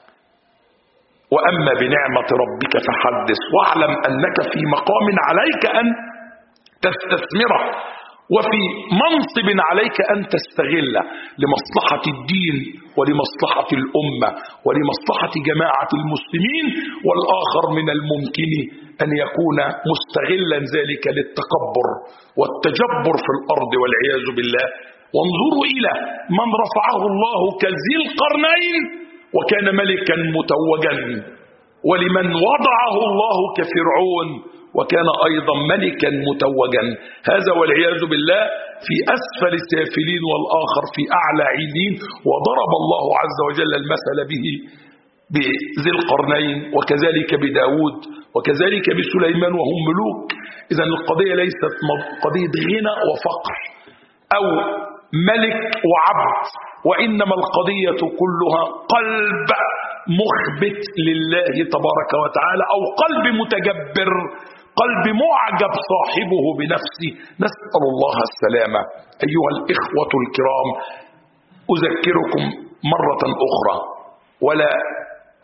وأما بنعمة ربك فحدث واعلم أنك في مقام عليك أن تستثمره، وفي منصب عليك أن تستغله لمصلحة الدين ولمصلحة الأمة ولمصلحة جماعة المسلمين. والآخر من الممكن أن يكون مستغلا ذلك للتكبر والتجبر في الأرض والعياذ بالله. وانظروا إلى من رفعه الله كذي القرنين وكان ملكا متوجا، ولمن وضعه الله كفرعون وكان أيضا ملكا متوجا. هذا والعياذ بالله في أسفل السافلين والآخر في أعلى علين. وضرب الله عز وجل المثل به بذي القرنين، وكذلك بداود، وكذلك بسليمان وهم ملوك. إذن القضية ليست قضية غنى وفقر أو ملك وعبد، وإنما القضية كلها قلب مخبت لله تبارك وتعالى، أو قلب متجبر، قلب معجب صاحبه بنفسه. نسأل الله السلامة. أيها الإخوة الكرام، أذكركم مرة أخرى ولا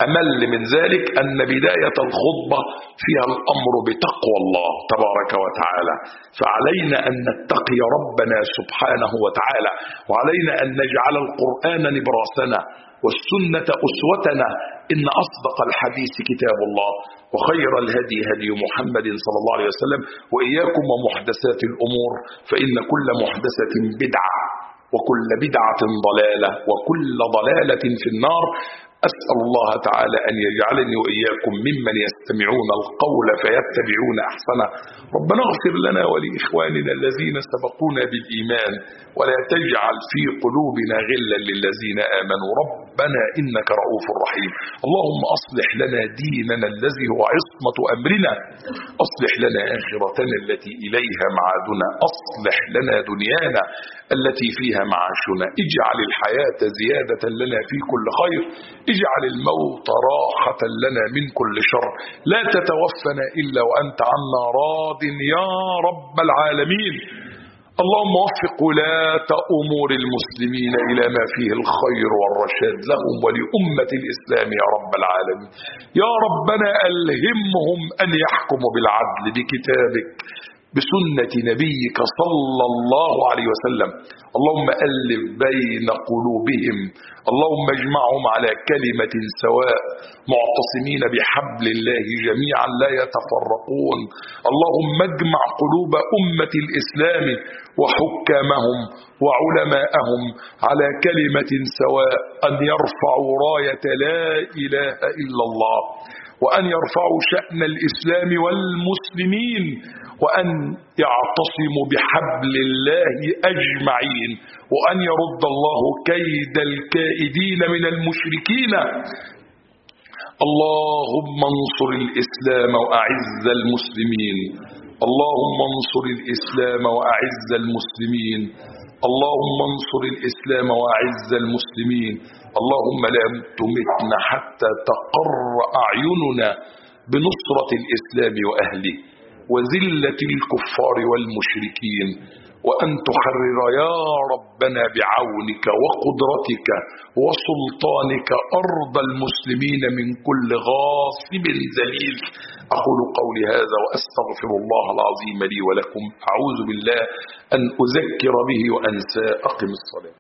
أمل من ذلك أن بداية الخطبة فيها الأمر بتقوى الله تبارك وتعالى، فعلينا أن نتقي ربنا سبحانه وتعالى، وعلينا أن نجعل القرآن نبراسنا والسنة أسوتنا. إن أصدق الحديث كتاب الله، وخير الهدي هدي محمد صلى الله عليه وسلم، وإياكم ومحدثات الأمور، فإن كل محدثة بدعة، وكل بدعة ضلالة، وكل ضلالة في النار. أسأل الله تعالى أن يجعلني وإياكم ممن يستمعون القول فيتبعون أحسنه. ربنا اغفر لنا ولإخواننا الذين سبقونا بالإيمان، ولا تجعل في قلوبنا غلا للذين آمنوا ربنا إنك رؤوف رحيم. اللهم أصلح لنا ديننا الذي هو عصمة أمرنا، أصلح لنا آخرتنا التي إليها معادنا، أصلح لنا دنيانا التي فيها معاشنا، اجعل الحياة زيادة لنا في كل خير، اجعل الموت راحة لنا من كل شر، لا تتوفنا إلا وأنت عنا راض يا رب العالمين. اللهم وفق ولاة أمور المسلمين إلى ما فيه الخير والرشاد لهم ولأمة الإسلام يا رب العالمين. يا ربنا ألهمهم أن يحكموا بالعدل بكتابك بسنة نبيك صلى الله عليه وسلم. اللهم ألف بين قلوبهم، اللهم اجمعهم على كلمة سواء معتصمين بحبل الله جميعا لا يتفرقون. اللهم اجمع قلوب أمة الإسلام وحكامهم وعلماءهم على كلمة سواء، أن يرفعوا راية لا إله إلا الله، وأن يرفعوا شأن الإسلام والمسلمين، وأن يعتصموا بحبل الله أجمعين، وأن يرد الله كيد الكائدين من المشركين. اللهم انصر الإسلام وأعز المسلمين، اللهم انصر الإسلام وأعز المسلمين، اللهم انصر الإسلام وأعز المسلمين. اللهم لا تمتنا حتى تقر أعيننا بنصرة الإسلام وأهله وذلة الكفار والمشركين، وأن تحرر يا ربنا بعونك وقدرتك وسلطانك أرض المسلمين من كل غاصب ذليل. أقول قولي هذا وأستغفر الله العظيم لي ولكم. أعوذ بالله أن أذكر به وأنسى. أقم الصلاة.